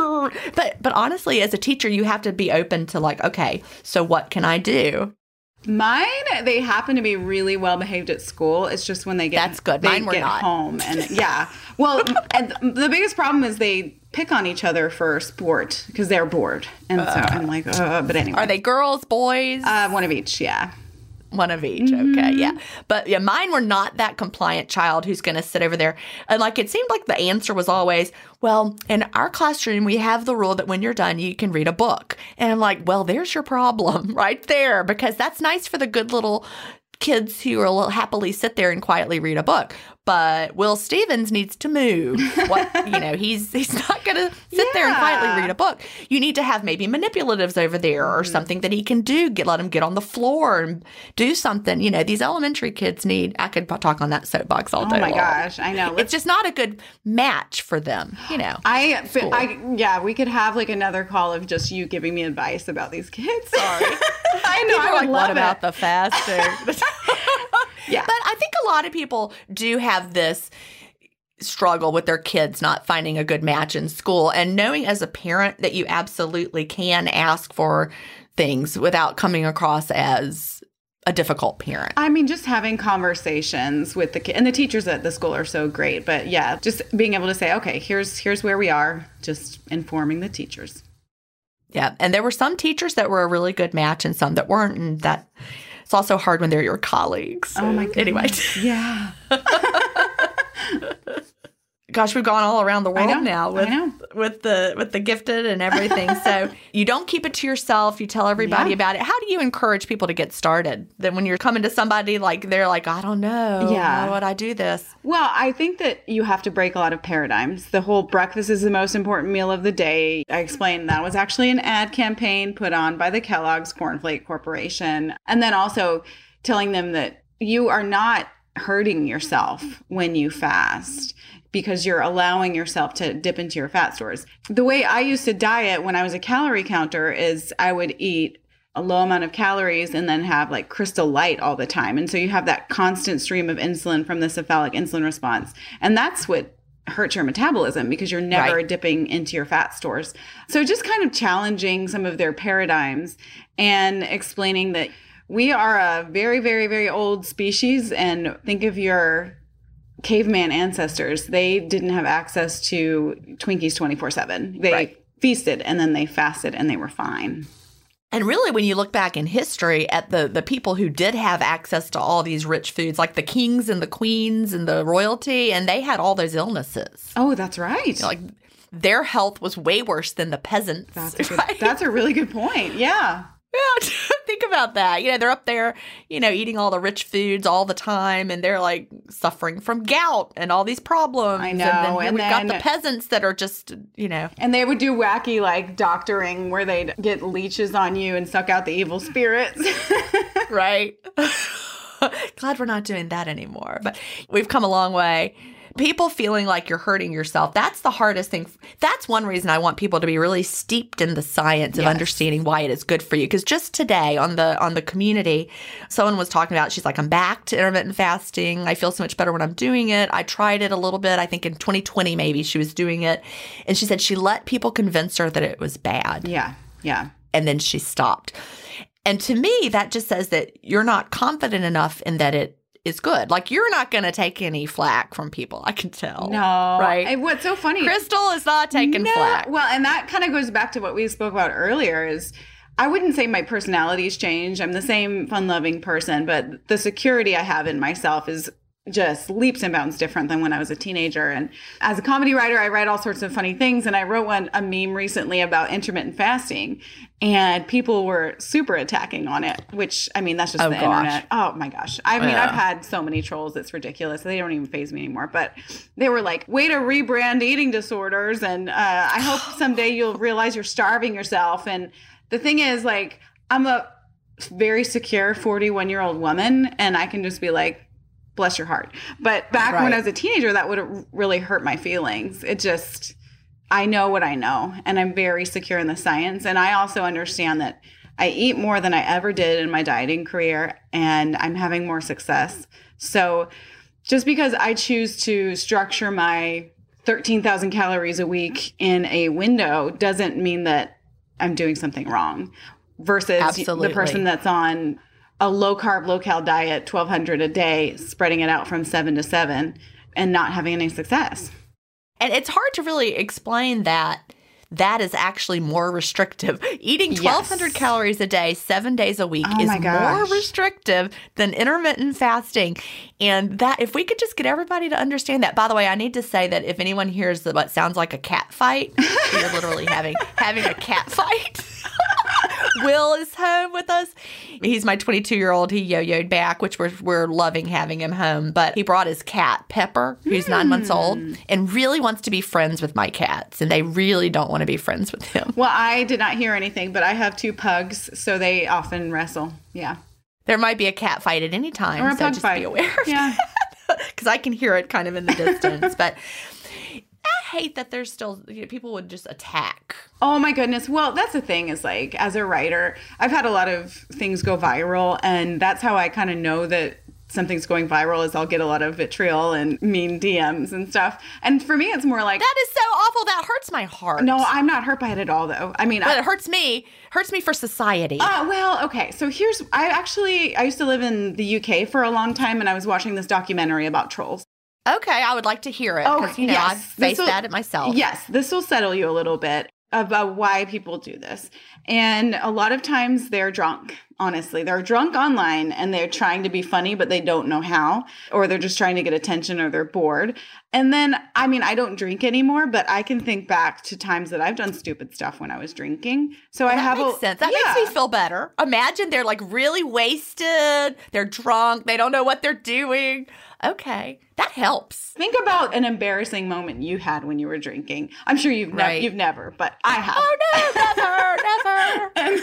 but honestly, as a teacher, you have to be open to like, okay, so what can I do? Mine, they happen to be really well behaved at school. It's just when they get that's good. Mine were not home, and well, and the biggest problem is they pick on each other for sport because they're bored, and so I'm like, but anyway, are they girls, boys? One of each, One of each. Okay. Yeah. But mine were not that compliant child who's going to sit over there. And like, it seemed like the answer was always, well, in our classroom, we have the rule that when you're done, you can read a book. And I'm like, well, there's your problem right there, because that's nice for the good little kids who will happily sit there and quietly read a book. But Will Stevens needs to move. He's not going to sit there and quietly read a book. You need to have maybe manipulatives over there or something that he can do. Let him get on the floor and do something. These elementary kids need. I could talk on that soapbox all day long. Oh my gosh, I know. It's just not a good match for them. We could have like another call of just you giving me advice about these kids. Sorry, I know. I would love what about the fasting? Yeah. But I think a lot of people do have this struggle with their kids not finding a good match in school, and knowing as a parent that you absolutely can ask for things without coming across as a difficult parent. I mean, just having conversations with the kid, and the teachers at the school are so great, but just being able to say, okay, here's where we are, just informing the teachers. Yeah. And there were some teachers that were a really good match and some that weren't, and that it's also hard when they're your colleagues. Oh my goodness. Anyway. Yeah. Gosh, we've gone all around the world now with the gifted and everything. So you don't keep it to yourself. You tell everybody about it. How do you encourage people to get started? Then when you're coming to somebody they're like, I don't know. How would I do this? Well, I think that you have to break a lot of paradigms. The whole breakfast is the most important meal of the day. I explained that was actually an ad campaign put on by the Kellogg's Cornflake Corporation. And then also telling them that you are not hurting yourself when you fast, because you're allowing yourself to dip into your fat stores. The way I used to diet when I was a calorie counter is I would eat a low amount of calories and then have like Crystal Light all the time. And so you have that constant stream of insulin from the cephalic insulin response. And that's what hurts your metabolism because you're never dipping into your fat stores. So just kind of challenging some of their paradigms and explaining that we are a very, very, very old species. And think of your caveman ancestors. They didn't have access to Twinkies 24/7. They feasted and then they fasted and they were fine. And really, when you look back in history at the people who did have access to all these rich foods, like the kings and the queens and the royalty, and they had all those illnesses. Oh, that's right. Like their health was way worse than the peasants. That's a really good point. Yeah. Yeah, think about that. They're up there, eating all the rich foods all the time, and they're like suffering from gout and all these problems. I know. And then we've got the peasants that are just, And they would do wacky like doctoring where they'd get leeches on you and suck out the evil spirits. Right. Glad we're not doing that anymore. But we've come a long way. People feeling like you're hurting yourself, that's the hardest thing. That's one reason I want people to be really steeped in the science of understanding why it is good for you. Because just today on the community, someone was talking about, she's like, I'm back to intermittent fasting. I feel so much better when I'm doing it. I tried it a little bit. I think in 2020 maybe she was doing it. And she said she let people convince her that it was bad. Yeah, yeah. And then she stopped. And to me, that just says that you're not confident enough in that it is good. Like, you're not going to take any flack from people, I can tell. No. Right? And what's so funny. Crystal is not taking flack. Well, and that kind of goes back to what we spoke about earlier is I wouldn't say my personality's changed. I'm the same fun-loving person, but the security I have in myself is just leaps and bounds different than when I was a teenager. And as a comedy writer, I write all sorts of funny things. And I wrote a meme recently about intermittent fasting, and people were super attacking on it, which, I mean, that's just the internet. Oh my gosh. I mean, I've had so many trolls. It's ridiculous. They don't even faze me anymore, but they were like, way to rebrand eating disorders. And I hope someday you'll realize you're starving yourself. And the thing is, like, I'm a very secure 41-year-old woman, and I can just be like, bless your heart. But back when I was a teenager, that would have really hurt my feelings. It just, I know what I know, and I'm very secure in the science. And I also understand that I eat more than I ever did in my dieting career, and I'm having more success. So just because I choose to structure my 13,000 calories a week in a window doesn't mean that I'm doing something wrong versus the person that's on a low-carb, low-cal diet, 1,200 a day, spreading it out from 7 to 7 and not having any success. And it's hard to really explain that is actually more restrictive. Eating 1,200 calories a day, 7 days a week is more restrictive than intermittent fasting. And that, if we could just get everybody to understand that. By the way, I need to say that if anyone hears what sounds like a cat fight, you're literally having a cat fight. Will is home with us. He's my 22-year-old. He yo-yoed back, which we're loving having him home. But he brought his cat, Pepper, who's 9 months old, and really wants to be friends with my cats. And they really don't want to be friends with him. Well, I did not hear anything, but I have 2 pugs, so they often wrestle. Yeah. There might be a cat fight at any time, or a so pug just fight. Be aware of that. Because I can hear it kind of in the distance. But I hate that there's still people would just attack. Oh my goodness. Well, that's the thing is, like, as a writer, I've had a lot of things go viral, and that's how I kind of know that something's going viral is I'll get a lot of vitriol and mean DMs and stuff. And for me, it's more like, that is so awful. That hurts my heart. No, I'm not hurt by it at all, though. I mean, but it hurts me for society. Well, okay. So I used to live in the UK for a long time, and I was watching this documentary about trolls. Okay, I would like to hear it because, I've faced that myself. Yes, this will settle you a little bit about why people do this. And a lot of times they're drunk, honestly. They're drunk online and they're trying to be funny, but they don't know how, or they're just trying to get attention or they're bored. And then, I mean, I don't drink anymore, but I can think back to times that I've done stupid stuff when I was drinking. So that makes sense. That makes me feel better. Imagine they're like really wasted. They're drunk. They don't know what they're doing. Okay, that helps. Think about an embarrassing moment you had when you were drinking. I'm sure you've never, but I have. Oh no, never.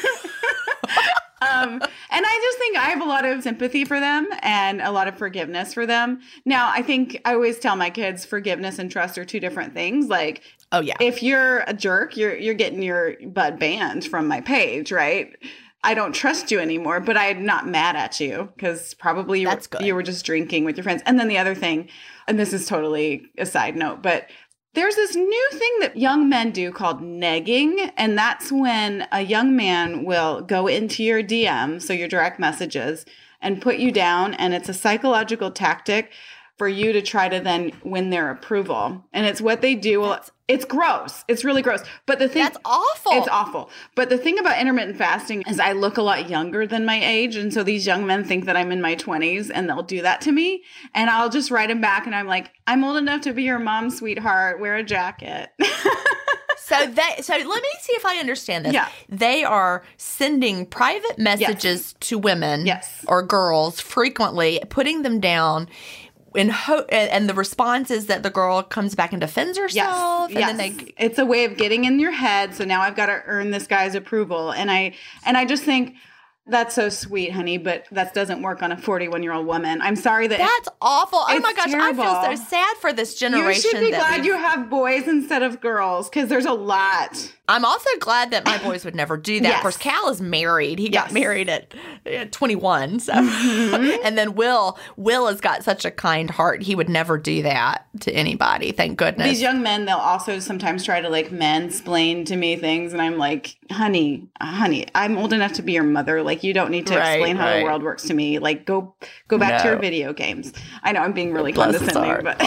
And I just think I have a lot of sympathy for them and a lot of forgiveness for them. Now, I think I always tell my kids forgiveness and trust are 2 different things. Like, oh yeah, if you're a jerk, you're getting your butt banned from my page, right? I don't trust you anymore, but I'm not mad at you because probably you were just drinking with your friends. And then the other thing, and this is totally a side note, but there's this new thing that young men do called negging. And that's when a young man will go into your DM, so your direct messages, and put you down. And it's a psychological tactic for you to try to then win their approval. And it's what they do. It's gross. It's really gross. But the thing— That's awful. It's awful. But the thing about intermittent fasting is I look a lot younger than my age. And so these young men think that I'm in my 20s and they'll do that to me. And I'll just write them back and I'm like, I'm old enough to be your mom, sweetheart. Wear a jacket. So let me see if I understand this. Yeah. They are sending private messages to women or girls frequently, putting them down. And the response is that the girl comes back and defends herself. Yes. And then it's a way of getting in your head. So now I've got to earn this guy's approval. And I just think that's so sweet, honey, but that doesn't work on a 41-year-old woman. I'm sorry that— That's awful. Oh my gosh, terrible. I feel so sad for this generation. You should be glad you have boys instead of girls because there's a lot. I'm also glad that my boys would never do that. Yes. Of course, Cal is married. He got married at 21. So, and then Will has got such a kind heart. He would never do that to anybody. Thank goodness. These young men, they'll also sometimes try to like mansplain to me things. And I'm like, honey, I'm old enough to be your mother. Like, you don't need to explain how the world works to me. Like, go back to your video games. I know I'm being really condescending, but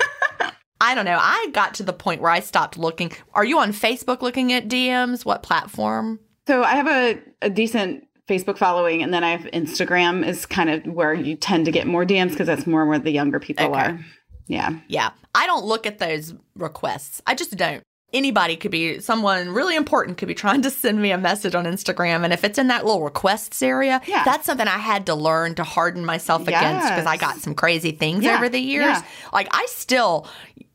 I don't know. I got to the point where I stopped looking. Are you on Facebook looking at DMs? What platform? So I have a decent Facebook following, and then I have Instagram is kind of where you tend to get more DMs because that's more where the younger people are. Yeah. Yeah. I don't look at those requests. I just don't. Anybody could be, someone really important could be trying to send me a message on Instagram. And if it's in that little requests area, that's something I had to learn to harden myself against because I got some crazy things over the years. Yeah. Like, I still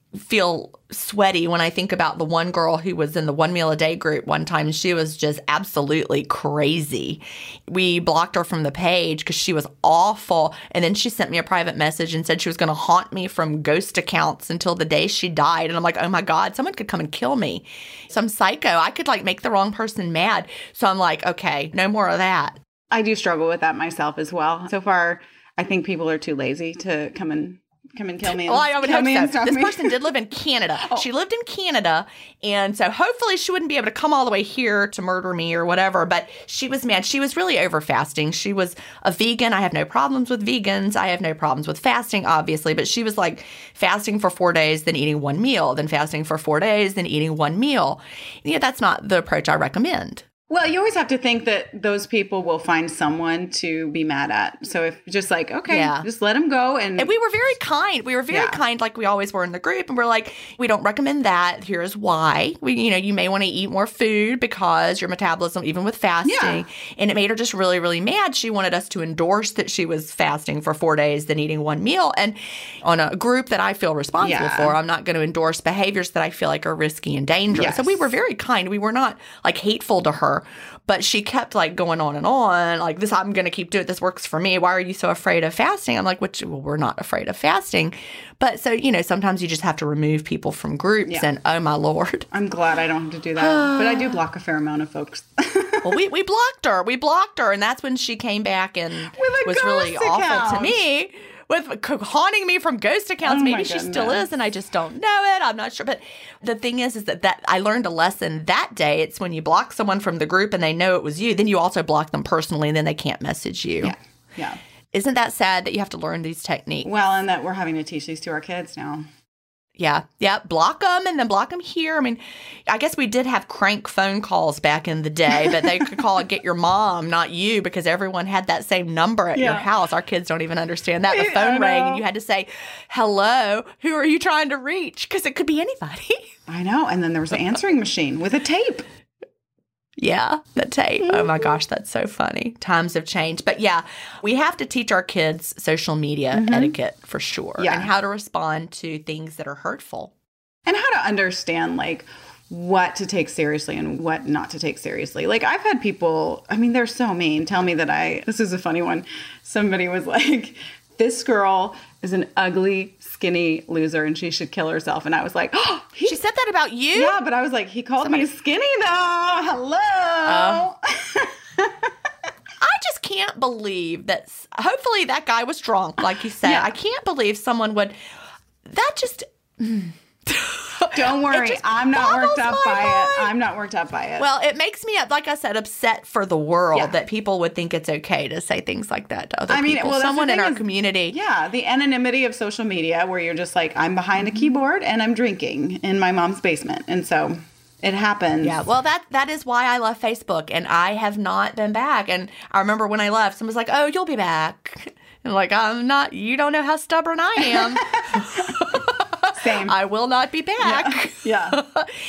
feel sweaty when I think about the one girl who was in the 1 meal a day group one time. She was just absolutely crazy. We blocked her from the page because she was awful. And then she sent me a private message and said she was going to haunt me from ghost accounts until the day she died. And I'm like, oh my God, someone could come and kill me. Some psycho. I could like make the wrong person mad. So I'm like, okay, no more of that. I do struggle with that myself as well. So far, I think people are too lazy to come and kill me. Well, I would hope so. This person did live in Canada. She lived in Canada, and so hopefully she wouldn't be able to come all the way here to murder me or whatever, but she was mad. She was really over fasting. She was a vegan. I have no problems with vegans. I have no problems with fasting, obviously, but she was like fasting for 4 days, then eating one meal, then fasting for 4 days, then eating one meal. Yeah, that's not the approach I recommend. Well, you always have to think that those people will find someone to be mad at. So if just like, okay, just let them go. And we were very kind. We were very kind like we always were in the group. And we're like, we don't recommend that. Here's why. You may want to eat more food because your metabolism, even with fasting. Yeah. And it made her just really, really mad. She wanted us to endorse that she was fasting for 4 days, then eating one meal. And on a group that I feel responsible for, I'm not going to endorse behaviors that I feel like are risky and dangerous. Yes. So we were very kind. We were not like hateful to her. But she kept like going on and on like this. I'm going to keep doing it. This works for me. Why are you so afraid of fasting? I'm like, well, we're not afraid of fasting. But so, sometimes you just have to remove people from groups and oh my Lord. I'm glad I don't have to do that. But I do block a fair amount of folks. Well, we blocked her. We blocked her. And that's when she came back and was really awful to me. With haunting me from ghost accounts. Maybe she still is, and I just don't know it. I'm not sure. But the thing is that I learned a lesson that day. It's when you block someone from the group and they know it was you, then you also block them personally, and then they can't message you. Yeah. Isn't that sad that you have to learn these techniques? Well, and that we're having to teach these to our kids now. Yeah. Block them and then block them here. I mean, I guess we did have crank phone calls back in the day, but they could call it Get Your Mom, not you, because everyone had that same number at your house. Our kids don't even understand that. The phone rang and you had to say, hello, who are you trying to reach? Because it could be anybody. I know. And then there was an answering machine with a tape. Yeah, the tape. Oh my gosh, that's so funny. Times have changed. But yeah, we have to teach our kids social media etiquette for sure. Yeah. And how to respond to things that are hurtful. And how to understand like what to take seriously and what not to take seriously. Like I've had people, I mean, they're so mean, tell me that this is a funny one. Somebody was like, this girl is an ugly, skinny loser and she should kill herself. And I was like, oh, she said that about you? Yeah, but I was like, he called me skinny though. Hello. can't believe that. Hopefully that guy was drunk, like you said. Yeah. I can't believe someone would. That just. Don't worry. I'm not worked up by mind. it. I'm not worked up by it. Well, it makes me, like I said, upset for the world Yeah. that people would think it's okay to say things like that to other people. Well, Someone in our is, community. Yeah, the anonymity of social media where you're just like, I'm behind a keyboard and I'm drinking in my mom's basement. And so it happens. Yeah, well, that is why I love Facebook, and I have not been back. And I remember when I left, someone was like, oh, you'll be back. And like, I'm not, you don't know how stubborn I am. Same. I will not be back. Yeah.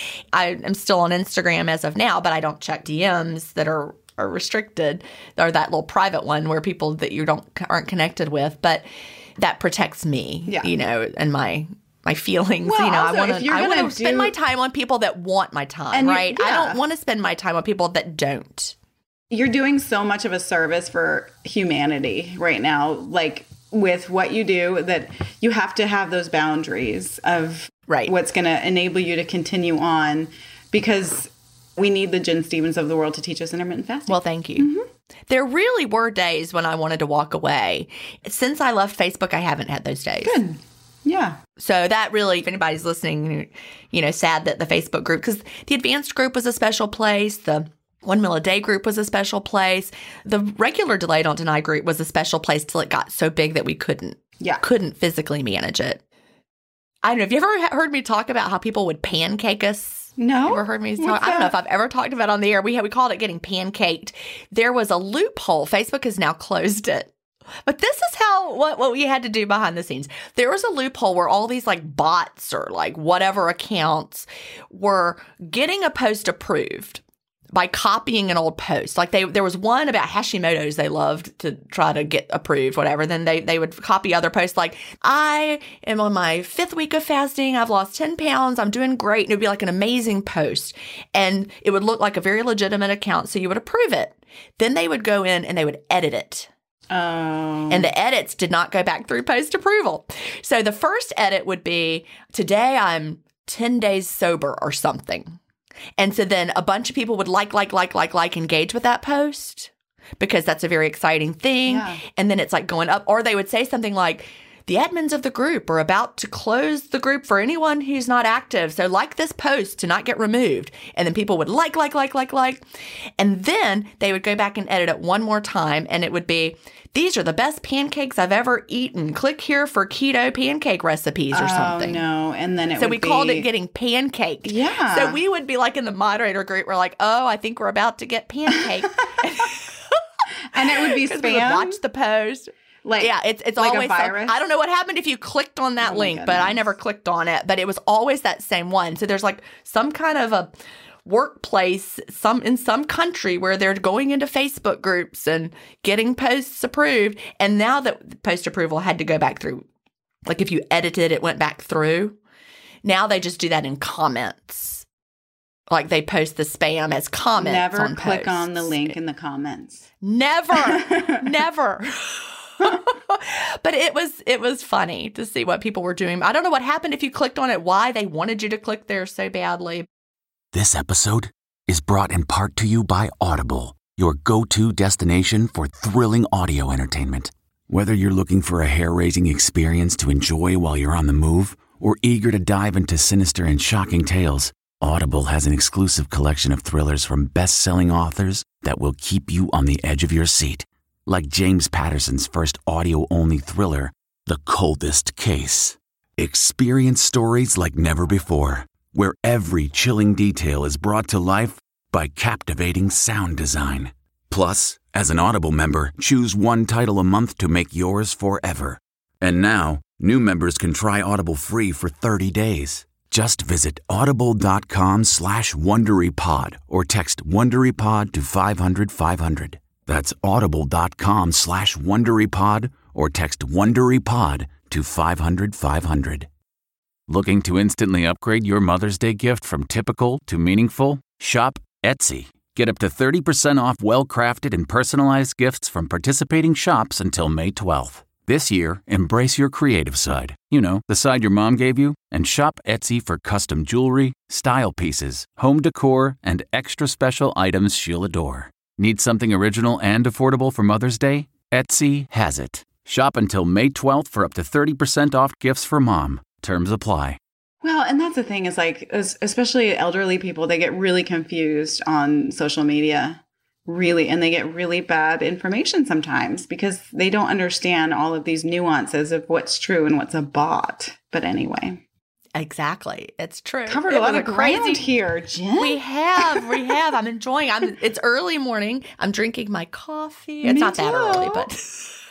I am still on Instagram as of now, but I don't check DMs that are restricted, or that little private one where people that you aren't connected with. But that protects me, you know, and my feelings. Well, you know, also, I want to spend my time on people that want my time, right? I don't want to spend my time on people that don't. You're doing so much of a service for humanity right now, like with what you do, that you have to have those boundaries of what's going to enable you to continue on, because we need the Jen Stevens of the world to teach us intermittent fasting. Well, thank you. Mm-hmm. There really were days when I wanted to walk away. Since I left Facebook, I haven't had those days. Good. Yeah. So that really, if anybody's listening, you know, sad that the Facebook group, because the advanced group was a special place. The 1 Meal a Day group was a special place. The regular Delay Don't Deny group was a special place till it got so big that we couldn't physically manage it. I don't know. Have you ever heard me talk about how people would pancake us? No. Ever heard me talk? I don't know if I've ever talked about it on the air. We called it getting pancaked. There was a loophole. Facebook has now closed it. But this is what we had to do behind the scenes. There was a loophole where all these like bots or like whatever accounts were getting a post approved by copying an old post. Like there was one about Hashimoto's they loved to try to get approved, whatever. Then they would copy other posts like, I am on my 5th week of fasting. I've lost 10 pounds. I'm doing great. And it would be like an amazing post. And it would look like a very legitimate account. So you would approve it. Then they would go in and they would edit it. Oh. And the edits did not go back through post approval. So the first edit would be, today I'm 10 days sober or something. And so then a bunch of people would like, engage with that post because that's a very exciting thing. Yeah. And then it's like going up. Or they would say something like, the admins of the group are about to close the group for anyone who's not active. So like this post to not get removed. And then people would like. And then they would go back and edit it one more time. And it would be, these are the best pancakes I've ever eaten. Click here for keto pancake recipes or something. Oh, no. And then we called it getting pancaked. Yeah. So we would be like in the moderator group. We're like, oh, I think we're about to get pancaked. And it would be spam. We would watch the post. It's like always a virus? I don't know what happened if you clicked on that link, but I never clicked on it. But it was always that same one. So there's like some kind of a workplace in some country where they're going into Facebook groups and getting posts approved. And now that post approval had to go back through, like if you edited it went back through. Now they just do that in comments. Like they post the spam as comments. Never on click posts. on the link in the comments. Never. But it was funny to see what people were doing. I don't know what happened if you clicked on it, why they wanted you to click there so badly. This episode is brought in part to you by Audible, your go-to destination for thrilling audio entertainment. Whether you're looking for a hair-raising experience to enjoy while you're on the move or eager to dive into sinister and shocking tales, Audible has an exclusive collection of thrillers from best-selling authors that will keep you on the edge of your seat. Like James Patterson's first audio-only thriller, The Coldest Case. Experience stories like never before, where every chilling detail is brought to life by captivating sound design. Plus, as an Audible member, choose one title a month to make yours forever. And now, new members can try Audible free for 30 days. Just visit audible.com/WonderyPod or text WonderyPod to 500-500. That's audible.com/WonderyPod or text WonderyPod to 500-500. Looking to instantly upgrade your Mother's Day gift from typical to meaningful? Shop Etsy. Get up to 30% off well-crafted and personalized gifts from participating shops until May 12th. This year, embrace your creative side. You know, the side your mom gave you. And shop Etsy for custom jewelry, style pieces, home decor, and extra special items she'll adore. Need something original and affordable for Mother's Day? Etsy has it. Shop until May 12th for up to 30% off gifts for mom. Terms apply. Well, and that's the thing is like, especially elderly people, they get really confused on social media, really, and they get really bad information sometimes because they don't understand all of these nuances of what's true and what's a bot. But anyway. Exactly. It's true. Covered a lot of ground here, Jen. We have. I'm enjoying. It's early morning. I'm drinking my coffee. It's not that early, but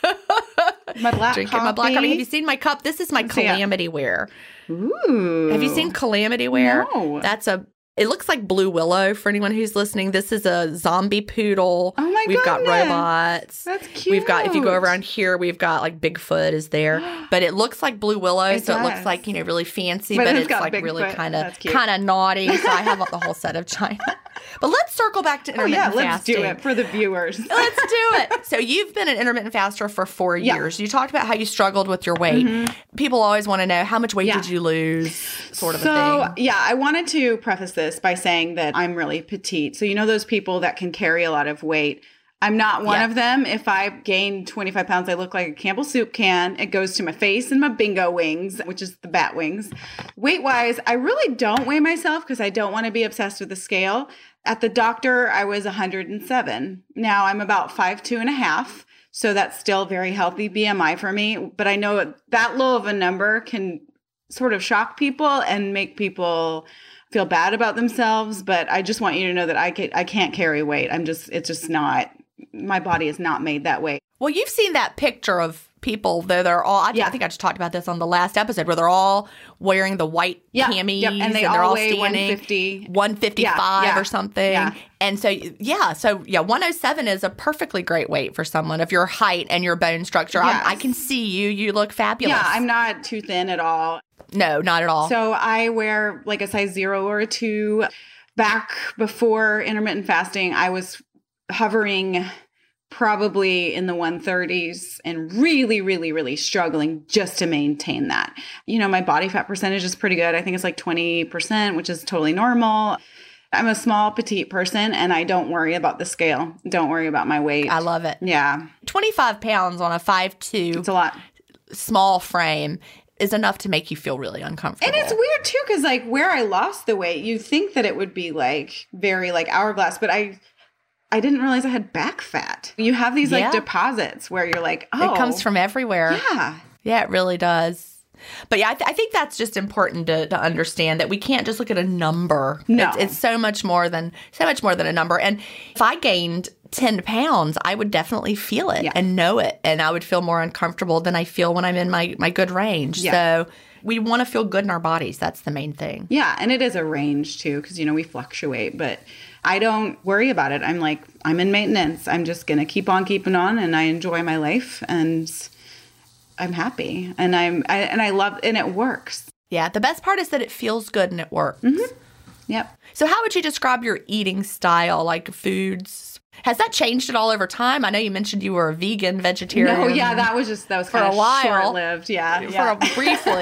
my black drinking coffee. my black coffee. Have you seen my cup? This is my Calamity Wear. Ooh. Have you seen Calamity Wear? No. It looks like Blue Willow for anyone who's listening. This is a zombie poodle. Oh my We've got goodness. robots. That's cute. We've got, if you go around here, we've got like Bigfoot is there. But it looks like Blue Willow, it looks like, really fancy, but it's like Bigfoot. Really kind of naughty. So I have the whole set of China. But let's circle back to intermittent fasting. Let's do it for the viewers. Let's do it. So you've been an intermittent faster for 4 years. You talked about how you struggled with your weight. Mm-hmm. People always want to know, how much weight did you lose, sort of a thing. So, I wanted to preface this by saying that I'm really petite. So, those people that can carry a lot of weight. I'm not one of them. If I gain 25 pounds, I look like a Campbell soup can. It goes to my face and my bingo wings, which is the bat wings. Weight-wise, I really don't weigh myself because I don't want to be obsessed with the scale. At the doctor, I was 107. Now I'm about 5'2.5". So that's still very healthy BMI for me. But I know that low of a number can sort of shock people and make people feel bad about themselves. But I just want you to know that I can't carry weight. It's just not, my body is not made that way. Well, you've seen that picture of people, though they're all, I think I just talked about this on the last episode, where they're all wearing the white camis and they're all weigh standing 155 or something. Yeah. And so 107 is a perfectly great weight for someone of your height and your bone structure. Yes. I can see you. You look fabulous. Yeah, I'm not too thin at all. No, not at all. So I wear like a size 0 or a 2. Back before intermittent fasting, I was hovering probably in the 130s and really, really, really struggling just to maintain that. My body fat percentage is pretty good. I think it's like 20%, which is totally normal. I'm a small, petite person, and I don't worry about the scale. Don't worry about my weight. I love it. Yeah. 25 pounds on a 5'2". It's a lot. Small frame is enough to make you feel really uncomfortable. And it's weird, too, because like where I lost the weight, you think that it would be like very like hourglass, but I didn't realize I had back fat. You have these like deposits where you're like, oh. It comes from everywhere. Yeah. Yeah, it really does. But yeah, I think that's just important to understand that we can't just look at a number. No. It's so much more than a number. And if I gained 10 pounds, I would definitely feel it and know it. And I would feel more uncomfortable than I feel when I'm in my good range. Yeah. So we want to feel good in our bodies. That's the main thing. Yeah. And it is a range too, because, we fluctuate. But I don't worry about it. I'm like, I'm in maintenance. I'm just going to keep on keeping on, and I enjoy my life, and I'm happy, and I love, and it works. Yeah. The best part is that it feels good and it works. Mm-hmm. Yep. So how would you describe your eating style, like foods? Has that changed at all over time? I know you mentioned you were a vegan, vegetarian. No, yeah, that was for a while. Short-lived, Briefly.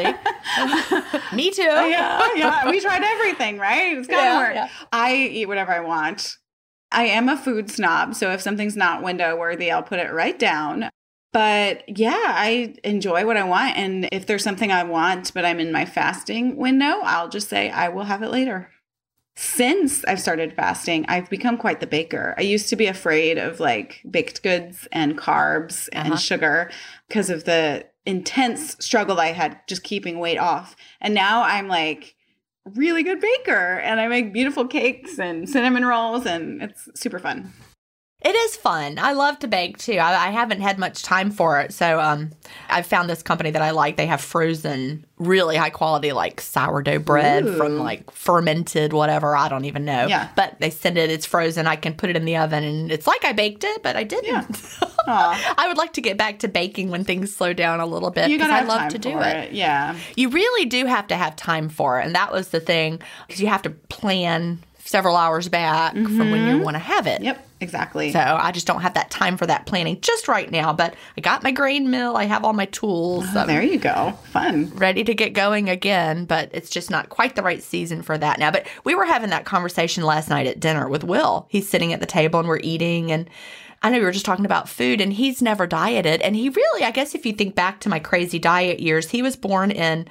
Me too. Yeah. We tried everything, right? It's gotta work. Yeah. I eat whatever I want. I am a food snob, so if something's not window worthy, I'll put it right down. But I enjoy what I want, and if there's something I want, but I'm in my fasting window, I'll just say I will have it later. Since I've started fasting, I've become quite the baker. I used to be afraid of like baked goods and carbs and sugar because of the intense struggle I had just keeping weight off. And now I'm like really good baker, and I make beautiful cakes and cinnamon rolls, and it's super fun. It is fun. I love to bake too. I haven't had much time for it. So I've found this company that I like. They have frozen, really high quality like sourdough bread from like fermented whatever. I don't even know. Yeah. But they send it. It's frozen. I can put it in the oven, and it's like I baked it, but I didn't. Yeah. I would like to get back to baking when things slow down a little bit, because I love to do it. Yeah. You really do have to have time for it. And that was the thing, because you have to plan several hours back from when you want to have it. Yep, exactly. So I just don't have that time for that planning just right now. But I got my grain mill. I have all my tools. There you go. Fun. Ready to get going again, but it's just not quite the right season for that now. But we were having that conversation last night at dinner with Will. He's sitting at the table and we're eating, and I know we were just talking about food, and he's never dieted. And he really, I guess if you think back to my crazy diet years, he was born in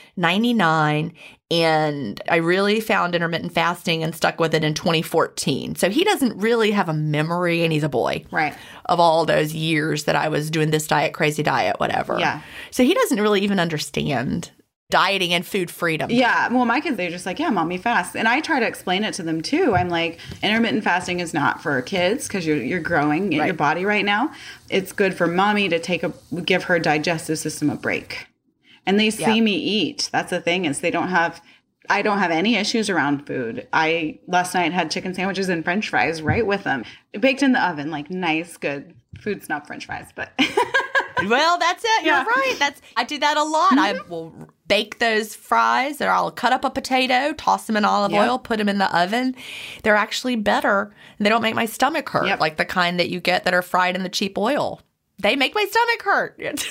99, and I really found intermittent fasting and stuck with it in 2014. So he doesn't really have a memory, and he's a boy. Right. Of all those years that I was doing this diet, crazy diet, whatever. Yeah. So he doesn't really even understand dieting and food freedom. Yeah. Well, my kids, they're just like, yeah, mommy fasts. And I try to explain it to them too. I'm like, intermittent fasting is not for kids because you're growing in your body right now. It's good for mommy to give her digestive system a break. And they see me eat. That's the thing, is I don't have any issues around food. I last night had chicken sandwiches and French fries right with them, baked in the oven, like nice, good food snob French fries. But well, that's it. You're right. I do that a lot. I will bake those fries, or I'll cut up a potato, toss them in olive oil, put them in the oven. They're actually better. They don't make my stomach hurt, like the kind that you get that are fried in the cheap oil. They make my stomach hurt.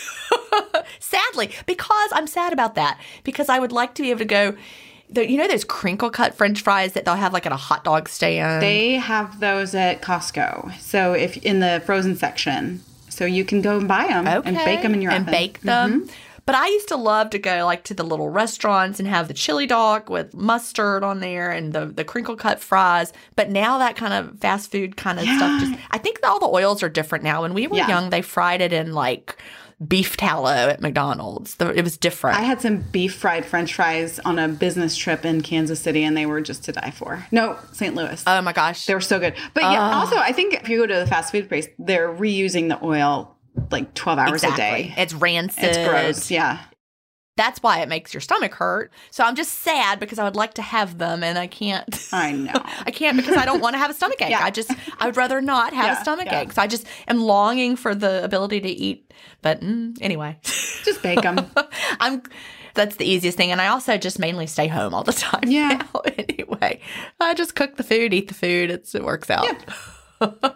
Sadly, because I'm sad about that, because I would like to be able to go, you know those crinkle cut French fries that they'll have like at a hot dog stand? They have those at Costco. So if in the frozen section, so you can go and buy them and bake them in your oven. And bake them. But I used to love to go like to the little restaurants and have the chili dog with mustard on there and the crinkle cut fries. But now that kind of fast food kind of stuff, I think all the oils are different now. When we were young, they fried it in like beef tallow at McDonald's. It was different. I had some beef fried French fries on a business trip in Kansas City, and they were just to die for. No, St. Louis. Oh my gosh. They were so good. But also I think if you go to the fast food place, they're reusing the oil like 12 hours a day. It's rancid. It's gross. Yeah. That's why it makes your stomach hurt. So I'm just sad because I would like to have them and I can't. I know. I can't because I don't want to have a stomach ache. I would rather not have a stomach ache. So I just am longing for the ability to eat. But anyway. Just bake them. That's the easiest thing. And I also just mainly stay home all the time. Yeah. Now. Anyway, I just cook the food, eat the food. It works out. Yeah.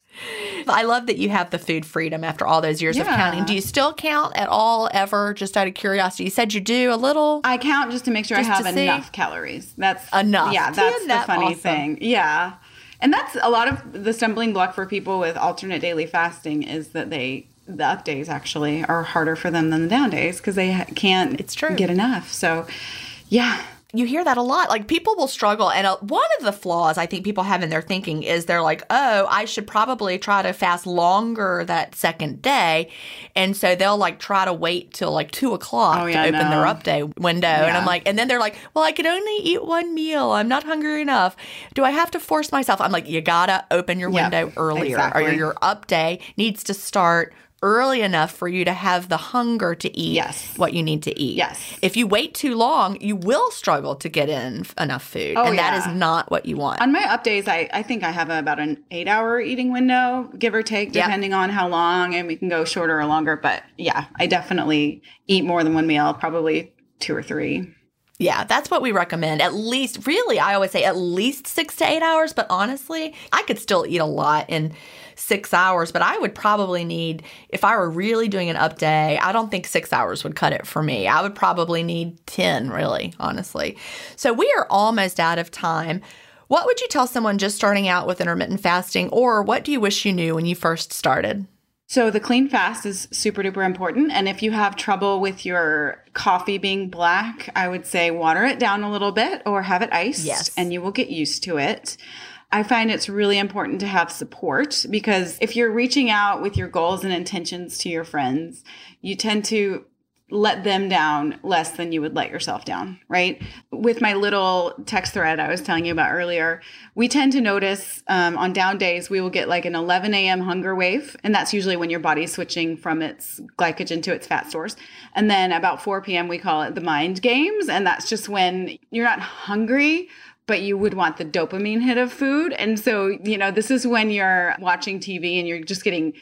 I love that you have the food freedom after all those years of counting. Do you still count at all, ever, just out of curiosity? You said you do a little. I count just to make sure I have enough calories. That's enough. Yeah, that's the funny thing. Yeah. And that's a lot of the stumbling block for people with alternate daily fasting is that the up days actually are harder for them than the down days because they can't get enough. So, yeah. You hear that a lot. Like, people will struggle. And one of the flaws I think people have in their thinking is they're like, oh, I should probably try to fast longer that second day. And so they'll like try to wait till like 2 o'clock to open their up day window. Yeah. And I'm like, and then they're like, well, I can only eat one meal. I'm not hungry enough. Do I have to force myself? I'm like, you gotta open your window earlier. Or your up day needs to start early enough for you to have the hunger to eat what you need to eat. Yes. If you wait too long, you will struggle to get in enough food. And that is not what you want. On my up days, I think I have about an 8-hour eating window, give or take, depending on how long. And we can go shorter or longer. But yeah, I definitely eat more than one meal, probably 2 or 3. Yeah, that's what we recommend. At least, really, I always say at least 6 to 8 hours. But honestly, I could still eat a lot in 6 hours. But I would probably need, if I were really doing an up day, I don't think 6 hours would cut it for me. I would probably need 10, really, honestly. So we are almost out of time. What would you tell someone just starting out with intermittent fasting, or what do you wish you knew when you first started? So the clean fast is super duper important. And if you have trouble with your coffee being black, I would say water it down a little bit or have it iced and you will get used to it. I find it's really important to have support because if you're reaching out with your goals and intentions to your friends, you tend to let them down less than you would let yourself down, right? With my little text thread I was telling you about earlier, we tend to notice on down days, we will get like an 11 a.m. hunger wave. And that's usually when your body's switching from its glycogen to its fat stores. And then about 4 p.m., we call it the mind games. And that's just when you're not hungry, but you would want the dopamine hit of food. And so, this is when you're watching TV and you're just getting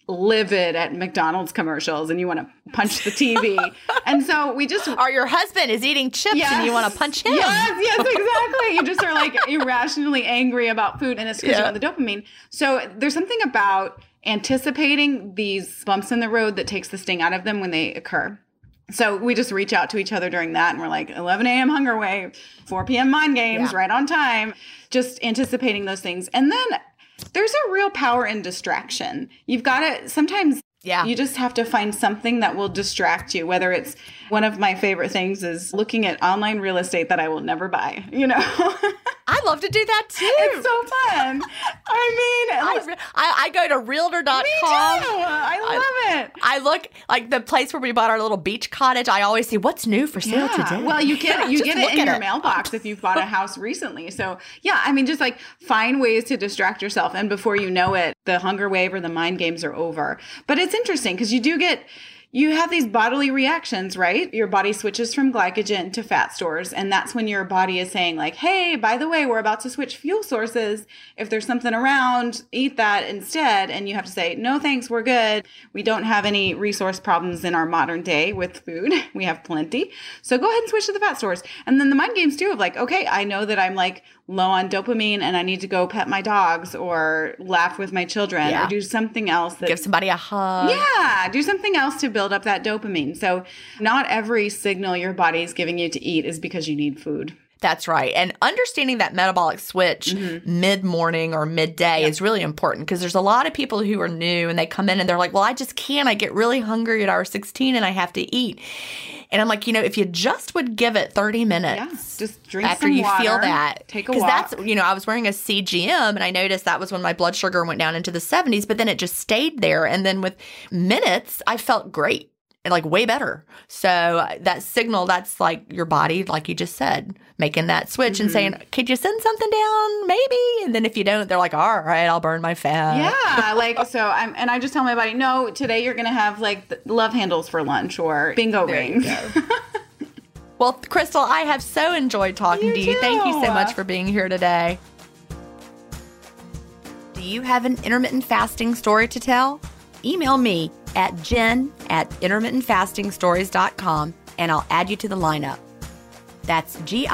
livid at McDonald's commercials and you want to punch the TV. And so we just... Or your husband is eating chips and you want to punch him. Yes, exactly. You just are like irrationally angry about food, and it's because you want the dopamine. So there's something about anticipating these bumps in the road that takes the sting out of them when they occur. So we just reach out to each other during that, and we're like, 11 a.m. hunger wave, 4 p.m. mind games, right on time, just anticipating those things. And then there's a real power in distraction. You've got to sometimes you just have to find something that will distract you, whether it's one of my favorite things is looking at online real estate that I will never buy, you know? I love to do that too. It's so fun. I mean, I go to realtor.com. Me too. I love it. I look like the place where we bought our little beach cottage. I always see what's new for sale today. Well, you get it in your mailbox if you've bought a house recently. So yeah, I mean, just like find ways to distract yourself. And before you know it, the hunger wave or the mind games are over. But it's interesting because you have these bodily reactions, right? Your body switches from glycogen to fat stores. And that's when your body is saying like, hey, by the way, we're about to switch fuel sources. If there's something around, eat that instead. And you have to say, no, thanks, we're good. We don't have any resource problems in our modern day with food. We have plenty. So go ahead and switch to the fat stores. And then the mind games too of like, okay, I know that I'm like low on dopamine and I need to go pet my dogs or laugh with my children or do something else. Give somebody a hug. Yeah, do something else to build up that dopamine. So not every signal your body is giving you to eat is because you need food. That's right. And understanding that metabolic switch mid-morning or midday is really important because there's a lot of people who are new and they come in and they're like, well, I just can't. I get really hungry at hour 16 and I have to eat. And I'm like, if you just would give it 30 minutes just drink after some you water, feel that. Take a walk. Because that's, I was wearing a CGM and I noticed that was when my blood sugar went down into the 70s, but then it just stayed there. And then with minutes, I felt great and like way better. So that signal, that's like your body, like you just said, making that switch and saying, could you send something down? Maybe. And then if you don't, they're like, all right, I'll burn my fat. Yeah. I just tell my body, no, today you're going to have like love handles for lunch or bingo rings. Well, Crystal, I have so enjoyed talking to you. Thank you so much for being here today. Do you have an intermittent fasting story to tell? Email me at jen@intermittentfastingstories.com and I'll add you to the lineup. That's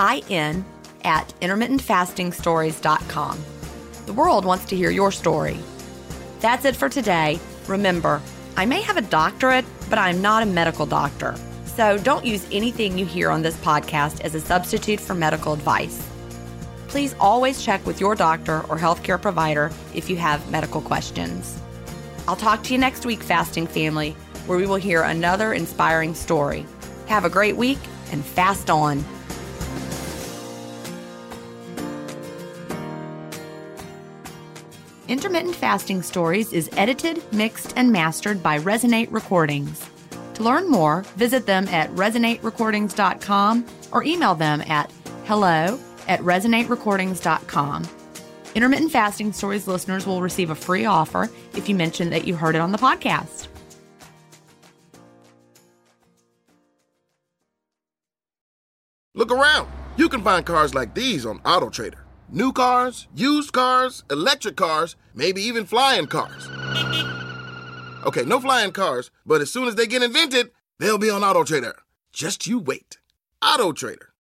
GIN@intermittentfastingstories.com. The world wants to hear your story. That's it for today. Remember, I may have a doctorate, but I'm not a medical doctor. So don't use anything you hear on this podcast as a substitute for medical advice. Please always check with your doctor or healthcare provider if you have medical questions. I'll talk to you next week, Fasting Family, where we will hear another inspiring story. Have a great week and fast on. Intermittent Fasting Stories is edited, mixed, and mastered by Resonate Recordings. To learn more, visit them at resonaterecordings.com or email them at hello@resonaterecordings.com. Intermittent Fasting Stories listeners will receive a free offer if you mention that you heard it on the podcast. Look around. You can find cars like these on AutoTrader. New cars, used cars, electric cars, maybe even flying cars. Okay, no flying cars, but as soon as they get invented, they'll be on AutoTrader. Just you wait. AutoTrader.